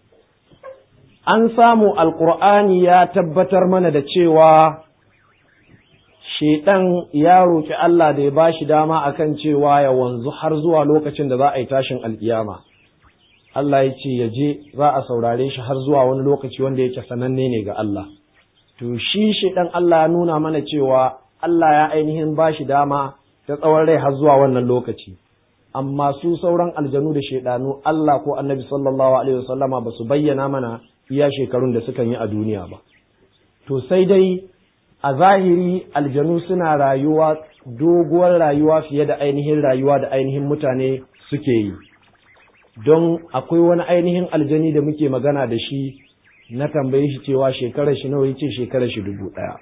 S1: an samu Alƙur'ani ya tabbatar mana da cewa Shaiɗan ya roƙi Allah da ya ba shi dama akan cewa ya wanzu har zuwa lokacin da za a yi tashin alƙiyama. Allah ya ce ya je za a saurare shi har zuwa wani lokaci wanda yake sananne ne ga Allah. To shi Shaiɗan Allah ya nuna mana cewa Allah ya ainihin ba shi dama ta tsawon rai har zuwa wannan lokaci. Amma su sauran aljanu da shaiɗanu Allah ko Annabi sallallahu alaihi wasallama ba su bayyana mana iya shekarun da sukan yi a duniya ba. To sai dai a zahiri aljanu suna rayuwa doguwar rayuwa fiye da ainihin rayuwa da ainihin mutane suke yi, don akwai wani ainihin aljani da muke magana da shi na tambaye shi cewa shekarar shi nawa, yace shekarar shi dubu ɗaya.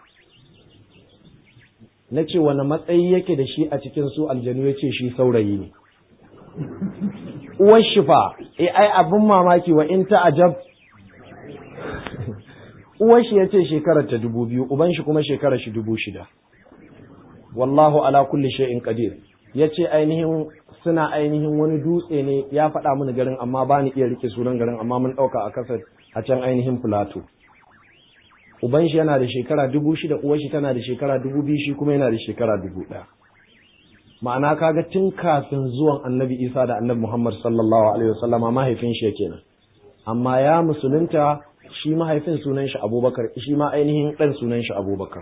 S1: Na ce wani matsayi yake da shi a cikin su aljanu, yace shi saurayi ne. Uwar shi fa eh ai abin mamaki wa in ta'ajab, uwar shi yace shekarar ta dubu biyu, uban shi kuma shekarar shi dubu shida. Wallahu ala kulli shay'in qadir. Yace ainihin suna ainihin wani dutse ne, ya faɗa mini garin amma ba ni iya rike sunan garin, amma mun ɗauka a kasar a can ainihin Plateau. Uban shi yana da shekara dubu shida, uwar shi tana da shekara dubu biyu, shi kuma yana da shekara dubu ɗaya. Ma'ana kaga tun kafin zuwan Annabi Isa da Annabi Muhammad sallallahu alaihi wasallama mahaifin shi yake nan. Amma ya musulunta, shi mahaifin sunan shi Abubakar, shi ma ainihin ɗan sunan shi Abubakar.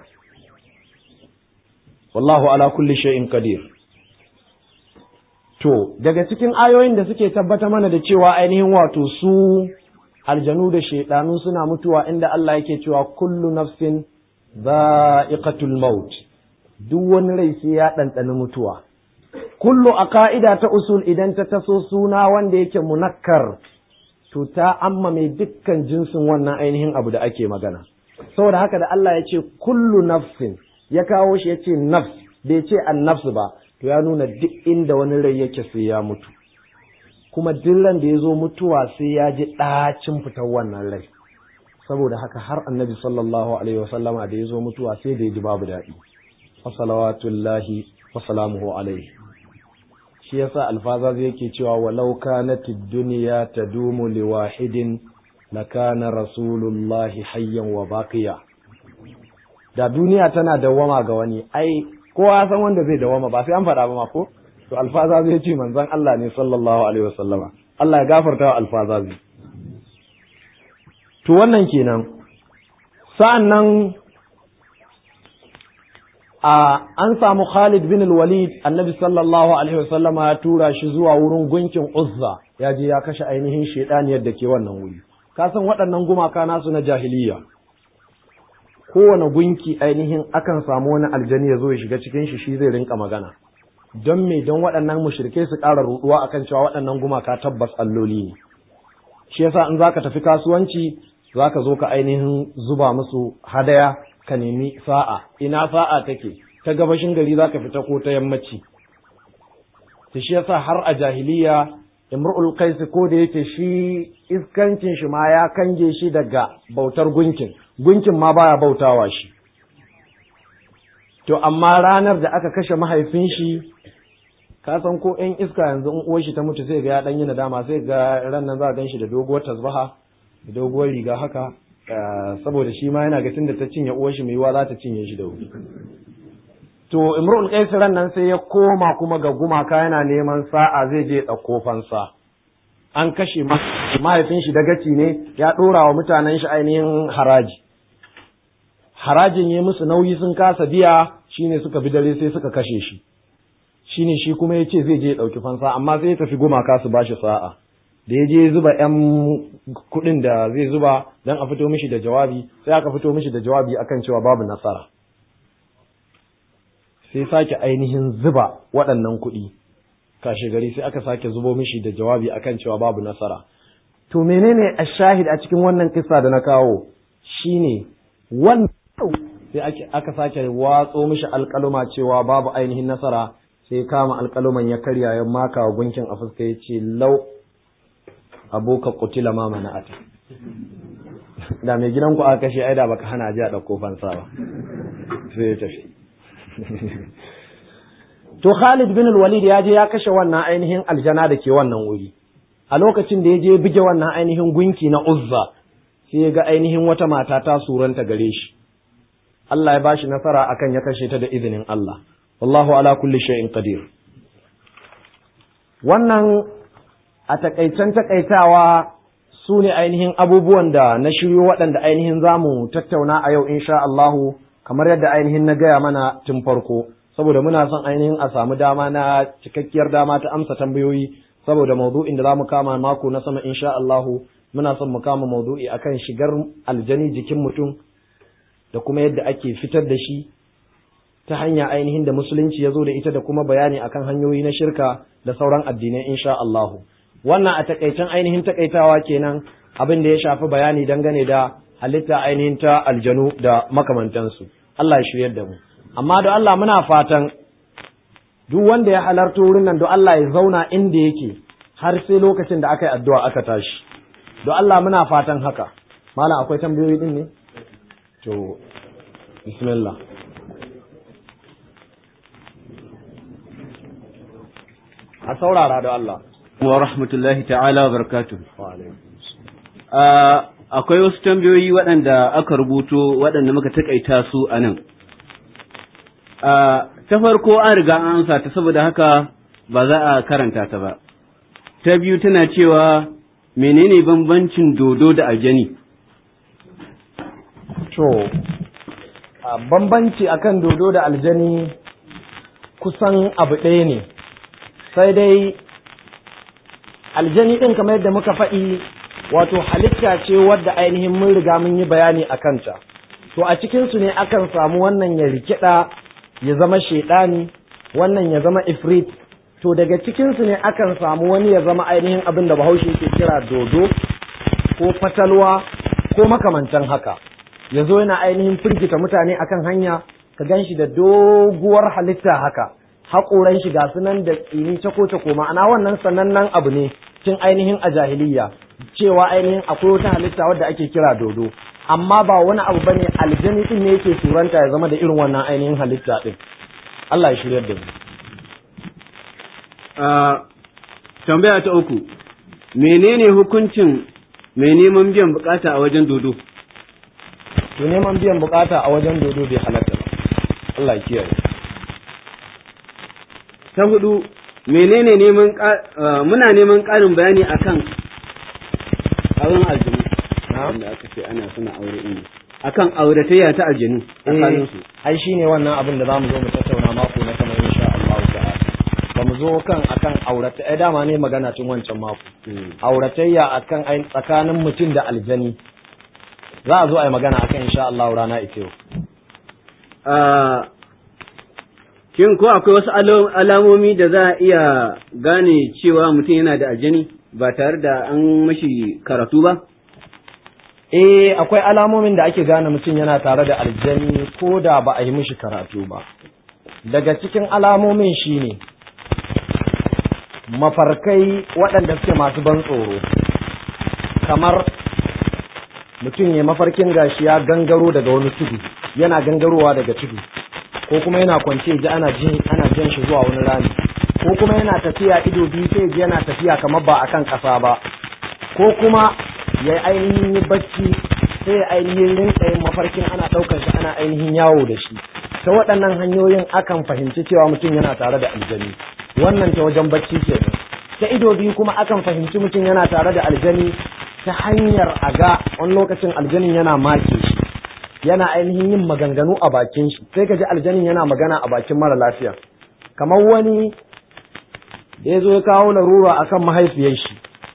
S1: Wallahu ala kulli shay'in qadir. To, daga cikin ayoyin da suke tabbata mana da cewa ainihin wato su aljanu da shaidanu suna mutuwa inda Allah yake cewa kullu nafsin za'iqatul maut, duk wani rai sai ya ɗanɗani mutuwa. Kullu a ka'ida ta usul idan ta taso suna wanda yake munakkar, to ta amma mai dukkan jinsin wannan ainihin abu da ake magana. Saboda haka da Allah ya ce kullu nafsin, ya kawo shi ya ce nafs, bai ce an nafsu ba, to ya nuna duk inda wani rai yake sai ya mutu. Kuma duk ran da ya zo mutuwa sai ya ji ɗacin fitar wannan rai. Saboda haka har annabi sallallahu alaihi wasallama da ya zo mutuwa sai da ya ji babu daɗi. Wa salawatullahi wa salamuhu alaihi. Shi yasa alfaza zai yake cewa walau kanatid dunya tadumu liwahidin lakana rasulullahi hayyan wa baqiya. Da duniya tana dawama ga wani, ai kowa san wanda zai dawama ba sai an faɗa ba ma ko? To alfaza zai ce manzon Allah ne sallallahu alaihi wasallama. Allah ya gafarta wa alfaza zai. To wannan kenan. Sa'annan a an samu Khalid bin al-Walid, annabi sallallahu alaihi wasallama ya tura shi zuwa wurin gunkin Uzza, ya je ya kashe ainihin shedaniyar da ke wannan wuri. Ka san waɗannan gumaka nasu na jahiliya, kowane gunki ainihin akan samu wani aljani ya zo ya shiga cikin shi, shi zai rinka magana. Don me? Don waɗannan mushrikai su ƙara ruɗuwa akan cewa waɗannan gumaka tabbas alloli ne. Shi yasa in zaka tafi kasuwanci zaka zo ka ainihin zuba musu hadaya, ka nemi sa'a. Ina sa'a take? Ta gabashin gari zaka fita ko ta yammaci? Ta shi yasa har a jahiliya Imrul Qais ko da yake shi iskancin shi ma ya kange shi daga bautar gunkin, gunkin ma baya bautawa shi. To amma ranar da aka kashe mahaifin shi, ka san ko ƴan iska yanzu in uwar shi ta mutu sai ga ya dan yi nadama, sai ga ran nan za a gan shi da doguwar tasbaha da doguwar riga haka, saboda shi ma yana ga tunda ta cinye uwar shi mai yiwa za ta cinye shi da wuri. To Imrul Qais ran nan sai ya koma kuma ga gumaka yana neman sa'a zai je ɗauko fansa. An kashe mahaifin shi dagaci ne, ya ɗora wa mutanen shi ainihin haraji. Harajin ya musu nauyi sun kasa biya, shine suka bi dare sai suka kashe shi. Shine shi kuma ya ce zai je ɗauki fansa, amma sai ya tafi gumaka su bashi sa'a. Da ya je zuba ‘yan kuɗin da zai zuba don a fito mishi da jawabi, sai aka fito mishi da jawabi akan cewa babu nasara. Sai sake ainihin zuba waɗannan kuɗi, kashe gari sai aka sake zubo mishi da jawabi akan cewa babu nasara. To menene ashahid a cikin wannan kissa da na kawo? Shine wannan sai aka sake watso mishi alƙaluma cewa babu ainihin nasara, sai kama alƙaluman ya karya ya maka wa gunkin a fuska ya ce lau aboka kutila ma mana'ata. Da mai gidanku aka kashe ai da baka hana ji a ɗauko fansa ba. Sai ya tafi. To Khalid bin al-Walid ya je ya kashe wannan ainihin aljana da ke wannan wuri. A lokacin da ya je bige wannan ainihin gunki na Uzza, sai ya ga ainihin wata mata ta suranta gare shi. Allah ya bashi nasara akan ya kashe ta da izinin Allah. Wallahu ala kulli shay'in qadir. Wannan a takaicen takaitawa su ne ainihin abubuwan da na shiryo waɗanda ainihin zamu tattauna a yau insha Allahu, kamar yadda ainihin na gaya mana tun farko, saboda muna son ainihin a samu dama na cikakkiyar dama ta amsa tambayoyi, saboda maudu'in da zamu kama mako na sama insha Allahu muna son mu kama maudu'i akan shigar aljani jikin mutum da kuma yadda ake fitar da shi ta hanya ainihin da musulunci ya zo da ita, da kuma bayani akan hanyoyi na shirka da sauran addinai insha Allahu. Wannan a takaicen ainihin takaitawa kenan abin da ya shafi bayani dangane da halitta ainihin ta aljanu da makamantansu. Allah ya shiryar da mu. Amma da Allah muna fatan duk wanda ya halarta wurin nan don Allah ya zauna inda yake har sai lokacin da aka yi addu'a aka tashi. Don Allah muna fatan haka. Malam akwai tambayoyi din ne? To, bismillah. A saurara da Allah.
S2: Wa rahmatullahi ta'ala wa barakatuh.
S1: Wa alaikum.
S2: Akwai wasu tambayoyi waɗanda aka rubuto waɗanda muka taƙaita su a nan. Ta farko an riga an ansa ta, saboda haka ba za a karanta ta ba. Ta biyu tana cewa menene bambancin dodo da aljani?
S1: To, bambanci akan dodo da aljani kusan abu ɗaya ne, sai dai aljani ɗin kamar yadda muka faɗi wato halitta ce wadda ainihin mun riga mun yi bayani a kanta. To a cikinsu ne akan samu wannan ya rikida ya zama shaidani, wannan ya zama ifrit. To daga cikinsu ne akan samu wani ya zama ainihin abin da Bahaushe ke kira dodo ko fatalwa ko makamantan haka. Ya zo yana ainihin firgita mutane akan hanya, ka gan shi da doguwar halitta haka, haƙoran shi ga sunan da tsini cako-cako, ma'ana wannan sanannen abu ne tun ainihin a jahiliya, cewa ainihin akwai wata halitta wadda ake kira dodo, amma ba wani abu bane, aljani din ne yake suranta ya zama da irin wannan ainihin halitta din. Allah ya shiryar da mu.
S2: Tambaya ta uku, menene hukuncin mai neman biyan bukata a wajen dodo?
S1: To neman biyan bukata a wajen dodo bai halatta ba. Allah ya kiyaye.
S2: Ta hudu, menene neman muna neman ƙarin bayani akan auren aljanu. Wanda aka ce ana suna aure din. Akan auratayya ta aljanu tsakanin su.
S1: Ai shine wannan abin da zamu zo mu tattauna mako na kamar insha Allah ta'ala. Ba mu zo kan akan aurata ai dama ne magana tun wancan mako. Auratayya akan ai tsakanin mutum da aljani. Za a zo ai magana akan insha Allah rana ita yau.
S2: Shin ko akwai wasu alamomi da za a iya gane cewa mutum yana da aljani ba tare da an mashi karatu ba?
S1: Eh, akwai alamomin da ake gane mutum yana tare da aljani ko da ba a yi mishi karatu ba. Daga cikin alamomin shine mafarkai waɗanda suke masu ban tsoro, kamar mutum ya mafarkin gashi ya gangaro daga wani tudu, yana gangarowa daga tudu, ko kuma yana kwance ji ana jin ana jan shi zuwa wani rami, ko kuma yana tafiya ido biyu sai ji yana tafiya kamar ba akan ƙasa ba, ko kuma ya ainihin yi bacci sai ainihin rinka yin mafarkin ana ɗaukar shi ana ainihin yawo da shi. Ta waɗannan hanyoyin akan fahimci cewa mutum yana tare da aljani, wannan ta wajen bacci kenan. Ta ido biyu kuma akan fahimci mutum yana tare da aljani ta hanyar a ga wani lokacin aljanin yana make shi, yana ainihin yin maganganu a bakin shi, sai ka ji aljanin yana magana a bakin mara lafiya, kamar wani da ya zo ya kawo larura akan mahaifiyar shi,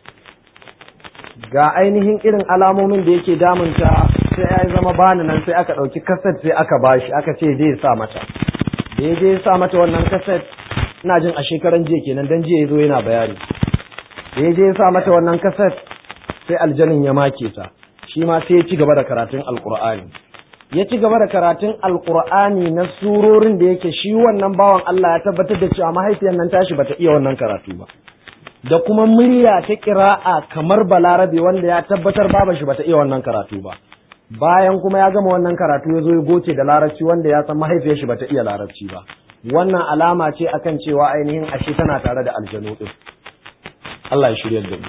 S1: ga ainihin irin alamomin da yake damunta, sai ya zama bani nan sai aka ɗauki kaset sai aka bashi aka ce zai sa mata, da ya je ya sa mata wannan kaset, ina jin a shekaran jiya kenan dan jiya ya zo yana bayani, da ya je ya sa mata wannan kaset sai aljanin ya make ta, shi ma sai ya ci gaba da karatun alkur'ani ya ci gaba da karatun alkur'ani na surorin da yake shi wannan bawan Allah ya tabbatar da cewa mahaifiyar nan tashi bata iya wannan karatu ba, da kuma murya ta kira'a kamar balarabe wanda ya tabbatar baban shi bata iya wannan karatu ba. Bayan kuma ya gama wannan karatu ya zo ya goce da larabci wanda ya san mahaifiyar shi bata iya larabci ba. Wannan alama ce akan cewa ainihin ashe tana tare da aljanu din. Allah ya shiryar da mu.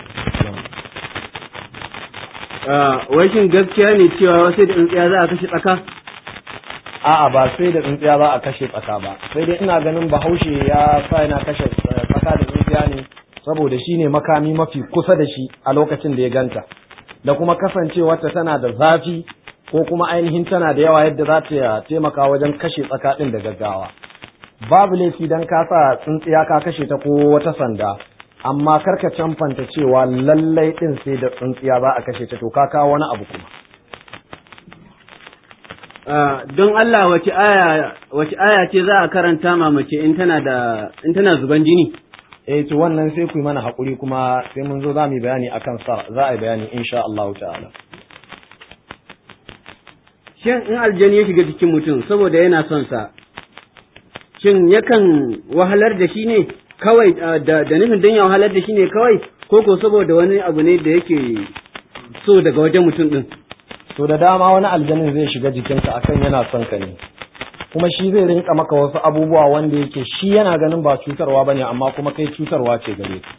S2: Wai shin gaskiya ne cewa sai da tsintsiya za a kashe tsaka?
S1: A'a, ba sai da tsintsiya za a kashe tsaka ba, sai dai ina ganin Bahaushe ya sa yana kashe tsaka da tsintsiya ne saboda shi ne makami mafi kusa da shi a lokacin da ya ganta, da kuma kasancewarta tana da zafi ko kuma ainihin tana da yawa yadda za ta taimaka wajen kashe tsaka ɗin da gaggawa. Babu laifi don ka sa tsintsiya ka kashe ta ko wata sanda, amma karka camfanta cewa lallai ɗin sai da tsintsiya za a kashe ta, to ka kawo wani abu kuma.
S2: Don Allah wace aya wace aya ce za a karanta ma mace in tana da in tana zuban jini?
S1: Eh to wannan sai ku yi mana hakuri kuma sai mun zo za mu yi bayani akan sa, za a yi bayani insha Allah ta'ala.
S2: Shin in aljani ya shiga jikin mutum saboda yana son sa, shin yakan wahalar da shi ne kawai da, da nufin don ya wahalar da shi ne kawai, ko ko saboda wani abu ne da yake so daga wajen mutum din?
S1: To da dama wani aljanin zai shiga jikinka akan yana son ka ne, kuma shi zai rinka maka wasu abubuwa wanda yake shi yana ganin ba cutarwa bane amma kuma kai cutarwa ce gare ka.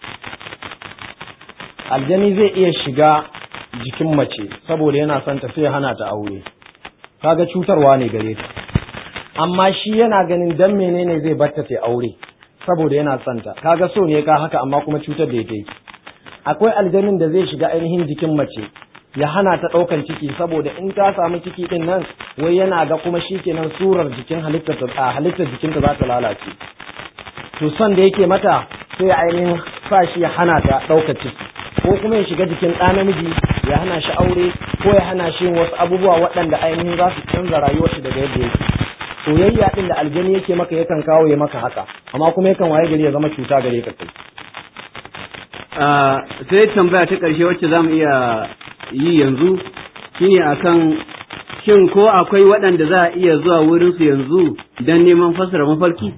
S1: Aljani zai iya shiga jikin mace saboda yana son ta sai hana ta aure, kaga cutarwa ne gare ta, amma shi yana ganin dan menene zai batta ta aure saboda yana son ta, kaga so ne ka haka amma kuma cutar da yake. Akwai aljanin da zai shiga ainihin jikin mace ya hana ta ɗaukan ciki saboda in ta samu ciki ɗin nan wai yana ga kuma shi kenan surar jikin halittar a halittar jikinta za ta lalace, to son da yake mata sai ainihin sa shi ya hana ta ɗaukar ciki, ko kuma ya shiga jikin ɗa namiji ya hana shi aure ko ya hana shi wasu abubuwa waɗanda ainihin za su canza rayuwar shi daga yadda yake. Soyayya ɗin da aljani yake maka yakan kawo ya maka haka, amma kuma yakan waye gari ya zama cuta gare ka kai.
S2: Sai tambaya ta ƙarshe wacce za mu iya yi yanzu shine akan shin ko akwai waɗanda za a iya zuwa wurinsu yanzu don neman fassara mafarki?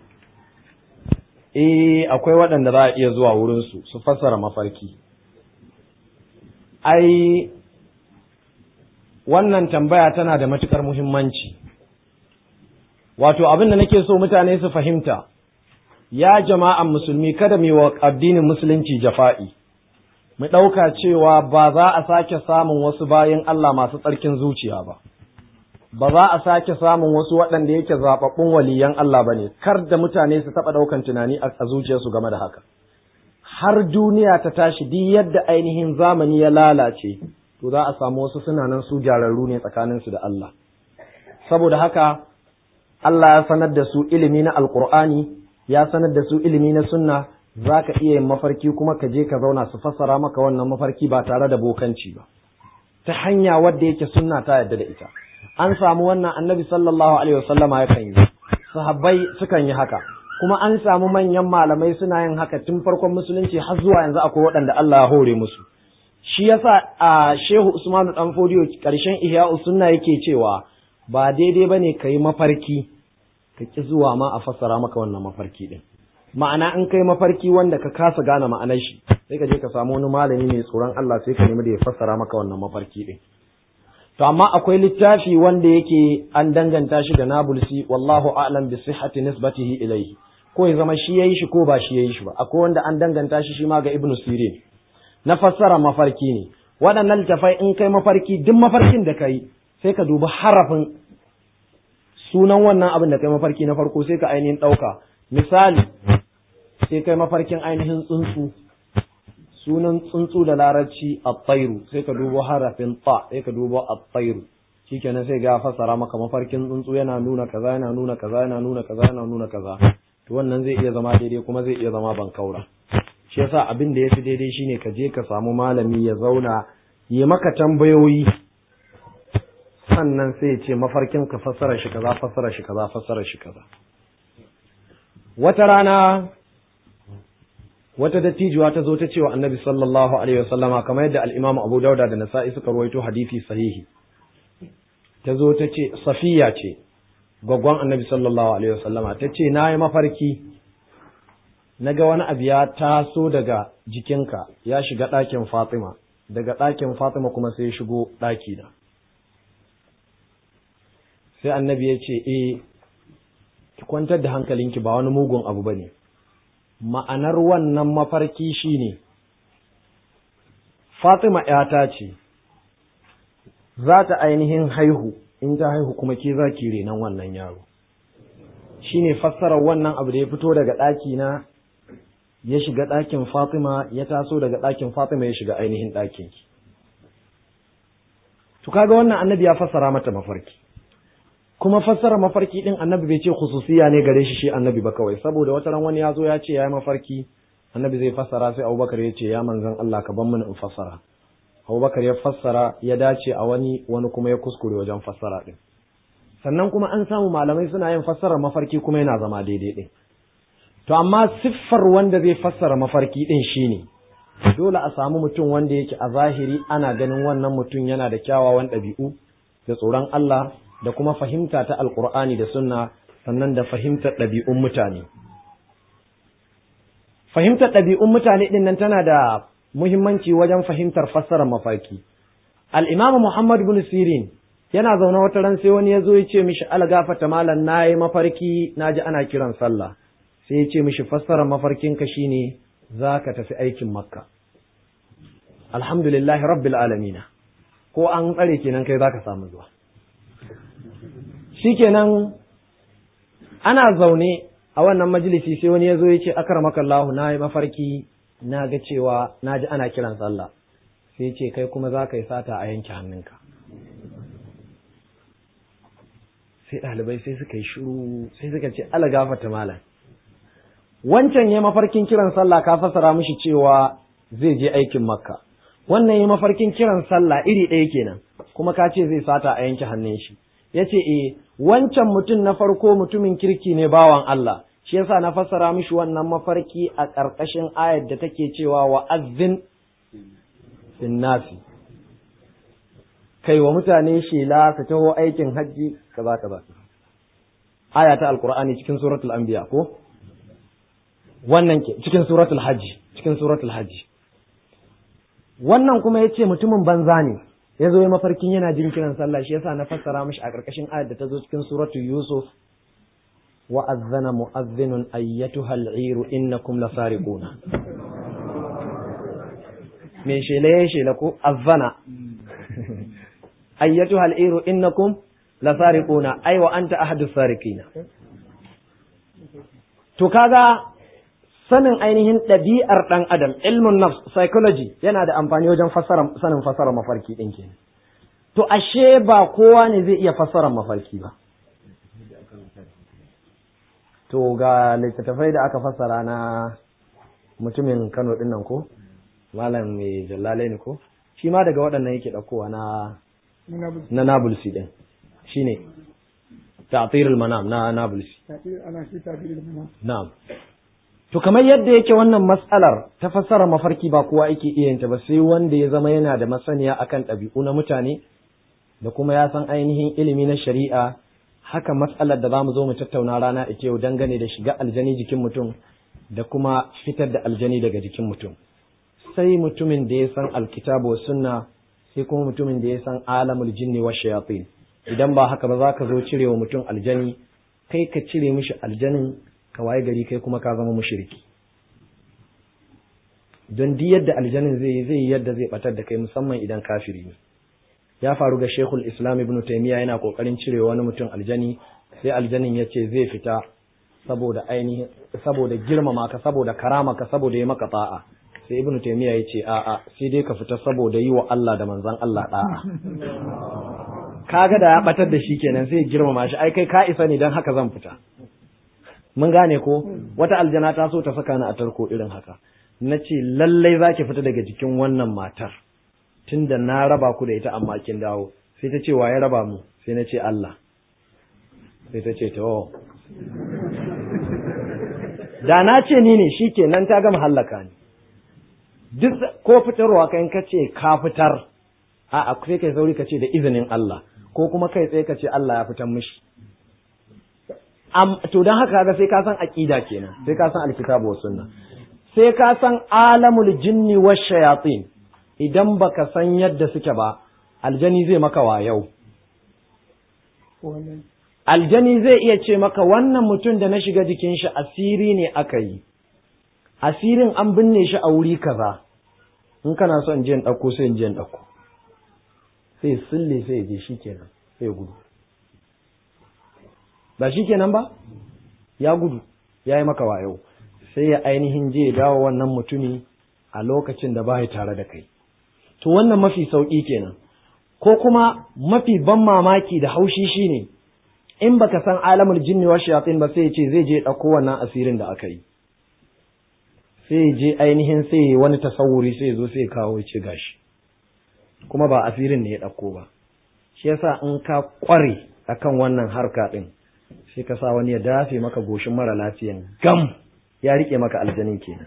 S1: Eh, akwai waɗanda za a iya zuwa wurinsu su fassara mafarki. Ai, wannan tambaya tana da matuƙar muhimmanci. Wato abin da nake so mutane su fahimta, ya jama'an musulmi kada mu yi wa addinin musulunci jafa'i. Mu ɗauka cewa ba za a sake samun wasu bayan Allah masu tsarkin zuciya ba. Ba za a sake samun wasu waɗanda yake zaɓaɓɓun waliyan Allah ba ne, kar da mutane su taɓa ɗaukan tunani a zuciyarsu game da haka. Har duniya ta tashi duk yadda ainihin zamani ya lalace, to za a samu wasu suna nan su gyararru ne tsakaninsu da Allah. Saboda haka, Allah ya sanar da su ilimi na Alƙur'ani, ya sanar da su ilimi na sunna, za ka iya yin mafarki kuma ka je ka zauna su fassara maka wannan mafarki ba tare da bokanci ba. Ta hanya wadda yake sunna ta yadda da ita. An samu wannan annabi sallallahu alaihi wasallama yakan yi, sahabbai sukan yi haka, kuma an samu manyan malamai suna yin haka tun farkon musulunci har zuwa yanzu akwai waɗanda Allah ya hore musu. Shi yasa a Shehu Usmanu Dan Fodiyo ƙarshen Ihya'us Sunna yake cewa ba daidai bane kai mafarki ka ki zuwa ma a fassara maka wannan mafarki din. Ma'ana in kai mafarki wanda ka kasa gane ma'anar shi sai ka je ka samu wani malami mai tsoron Allah sai ka nemi da ya fassara maka wannan mafarki din. To amma akwai littafi wanda yake an danganta shi da Nabulsi, wallahu a'lam bi sihhati nisbatihi ilayhi, ko ya zama shi yayi shi ko ba shi yayi shi ba. Akwai wanda an danganta shi shi ma ga Ibn Sirin, na fassara mafarki ne. Waɗannan littafai in kai mafarki, duk mafarkin da kai sai ka dubi harafin sunan wannan abin da kai mafarki na farko sai ka ainihin ɗauka. Misali, sai kai mafarkin ainihin tsuntsu, sunan tsuntsu da larabci at-tayru, sai ka dubo harafin ta, sai ka dubo at-tayru, shikenan sai ga fasara maka mafarkin tsuntsu yana nuna kaza yana nuna kaza yana nuna kaza yana nuna kaza. To wannan zai iya zama daidai kuma zai iya zama bankaura. Shi yasa abin da yafi daidai shine ka je ka samu malami ya zauna yi maka tambayoyi, sannan sai ya ce mafarkin ka fassara shi kaza fassara shi kaza fassara shi kaza. Wata rana wata dattijuwa ta zo ta ce wa Annabi sallallahu alaihi wasallama, kamar yadda al-Imam Abu Dawud da Nasa'i suka rawaito hadisi sahihi. Ta zo ta ce, Safiya ce gwaggon Annabi sallallahu alaihi wasallama, ta ce na yi mafarki naga wani abu ya taso daga jikinka ya shiga ɗakin Fatima, daga ɗakin Fatima kuma sai ya shigo ɗaki na. Sai Annabi ya ce eh, ki kwantar da hankalinki, ba wani mugun abu bane. Ma'anar wannan mafarki shine Fatima ‘yata ce, za ta ainihin haihu, in ta haihu kuma ke za ki renon wannan yaro. Shi ne fassarar wannan abu da ya fito daga ɗaki na ya shiga ɗakin Fatima, ya taso daga ɗakin Fatima ya shiga ainihin ɗakin ki. To kaga wannan annabi ya fassara mata mafarki. Kuma fassara mafarki din annabi bai ce khususiya ne gare shi shi annabi ba kawai, saboda wata ran wani ya zo ya ce ya yi mafarki, annabi zai fassara sai Abubakar ya ce ya manzon Allah ka ban mun in fassara. Abubakar ya fassara ya dace a wani, wani kuma ya kuskure wajen fassara din. Sannan kuma an samu malamai suna yin fassarar mafarki kuma yana zama daidai din. To amma siffar wanda zai fassara mafarki din shine dole a samu mutum wanda yake a zahiri ana ganin wannan mutum yana da kyawawan ɗabi'u da tsoron Allah da kuma fahimta ta Alƙur'ani da sunna, sannan da fahimtar ɗabi'un mutane. Fahimtar ɗabi'un mutane ɗin nan tana da muhimmanci wajen fahimtar fassarar mafarki. Al'imamu Muhammad bin Sirin yana zaune wata ran sai wani ya zo ya ce mishi algafata malam na yi mafarki na ji ana kiran sallah. Sai ya ce mishi fassarar mafarkinka shine za ka tafi aikin Makka. Alhamdulillahi rabbil alamina. Ko an tsare kenan kai za ka samu zuwa. Shikenan ana zaune a wannan majalisi sai wani ya zo ya ce akramakallahu na yi mafarki na ga cewa na ji ana kiran sallah. Sai ya ce kai kuma za ka yi sata a yanke hannunka. Sai ɗalibai sai suka yi shiru sai suka ce ala gafata malam, wancan ya mafarkin kiran sallah ka fassara mishi cewa zai je aikin Makka, wannan yi mafarkin kiran sallah iri ɗaya kenan kuma ka ce zai sata a yanke hannun shi ya ce eh wancan mutum na farko mutumin kirki ne bawan Allah shi yasa na fassara mishi wannan mafarki a ƙarƙashin ayar da take cewa wa azzin sinnasi kai wa mutane shela su taho aikin hajji kaza kaza aya ta alqur'ani cikin suratul anbiya ko wannan ke cikin suratul hajji cikin suratul hajji wannan kuma yace mutumin banza ne yazo ya mafarkin yana jin kiran sallah shi yasa na fassara mishi a ƙarƙashin ayar da ta zo cikin suratul yusuf wa azzana mu'azzinun ayyatuha al'iru innakum lasariquna me shela ya shela ko azzana ayyatuha al'iru innakum lasariquna ay wa anta ahadus sariqina to kaga sanin ainihin ɗabi'ar ɗan adam ilmun nafs psychology yana da amfani wajen fassara sanin fassara mafarki ɗin kenan to ashe ba kowa ne zai iya fassara mafarki ba to ga littattafai da aka fassara na mutumin Kano ɗin nan ko malam mai jallalai ne ko shi ma daga waɗannan yake ɗaukowa na na Nabulsi ɗin shine ta'tirul manam na Nabulsi na'am to kamar yadda yake wannan mas'alar ta fassara mafarki ba kowa yake iya yinta ba sai wanda ya zama yana da masaniya akan ɗabi'u na mutane da kuma ya san ainihin ilimi na shari'a haka mas'alar da za mu zo mu tattauna rana ita yau dangane da shiga aljani jikin mutum da kuma fitar da aljani daga jikin mutum sai mutumin da ya san alkitabu wa sunna sai kuma mutumin da ya san alamul jinni wa shayatin idan ba haka ba za ka zo cirewa mutum aljani kai ka cire mishi aljanin ka waye gari kai kuma ka zama mushriki don di yadda aljanin zai zai yadda zai batar da kai musamman idan kafiri ne ya faru ga Sheikhul Islam Ibn Taymiyyah yana kokarin cire wani mutum aljani sai aljanin ya ce zai fita saboda ainihin saboda girmama ka saboda karama ka saboda yi maka ta'a sai Ibn Taymiyyah ya ce a'a sai dai ka fita saboda yi wa Allah da manzon Allah da'a kaga da ya batar da shi kenan sai girmama shi ai kai ka isa ne dan haka zan fita mun gane ko wata aljana ta so ta saka ni a tarko irin haka nace lallai zaki fita daga jikin wannan matar tunda na raba ku da ita amma kin dawo sai ta ce wa ya raba mu sai na ce Allah sai ta ce to da na ce ni ne shikenan ta gama hallaka ni duk ko fitarwa kai ka ce ka fitar a a sai kai sauri ka ce da izinin Allah ko kuma kai tsaye ka ce Allah ya fitar mishi am to dan haka ga sai ka san aqida kenan sai ka san alkitabu was sunna sai ka san alamul jinni wash shayatin idan baka san yadda suke ba aljani zai maka wayau aljani zai iya ce maka wannan mutum da na shiga jikin shi asiri ne aka yi asirin an binne shi a wuri kaza in kana so in je in dauko sai in je in dauko sai sulle sai je shikenan sai gudu ba shikenan ba ya gudu yayi maka wayau sai ya ainihin je ya dawo wannan mutumi a lokacin da ba ya tare da kai to wannan mafi sauƙi kenan ko kuma mafi ban mamaki da haushi shine in baka san alamul jinni wa shayatin ba sai ya ce zai je ɗauko wannan asirin da aka yi sai ya je ainihin sai wani tasawuri sai ya zo sai ya kawo ya ce gashi kuma ba asirin ne ya ɗauko ba shi yasa in ka ƙware akan wannan harka ɗin sai ka sa wani ya dafe maka goshin mara lafiyan gam ya rike maka aljanin kenan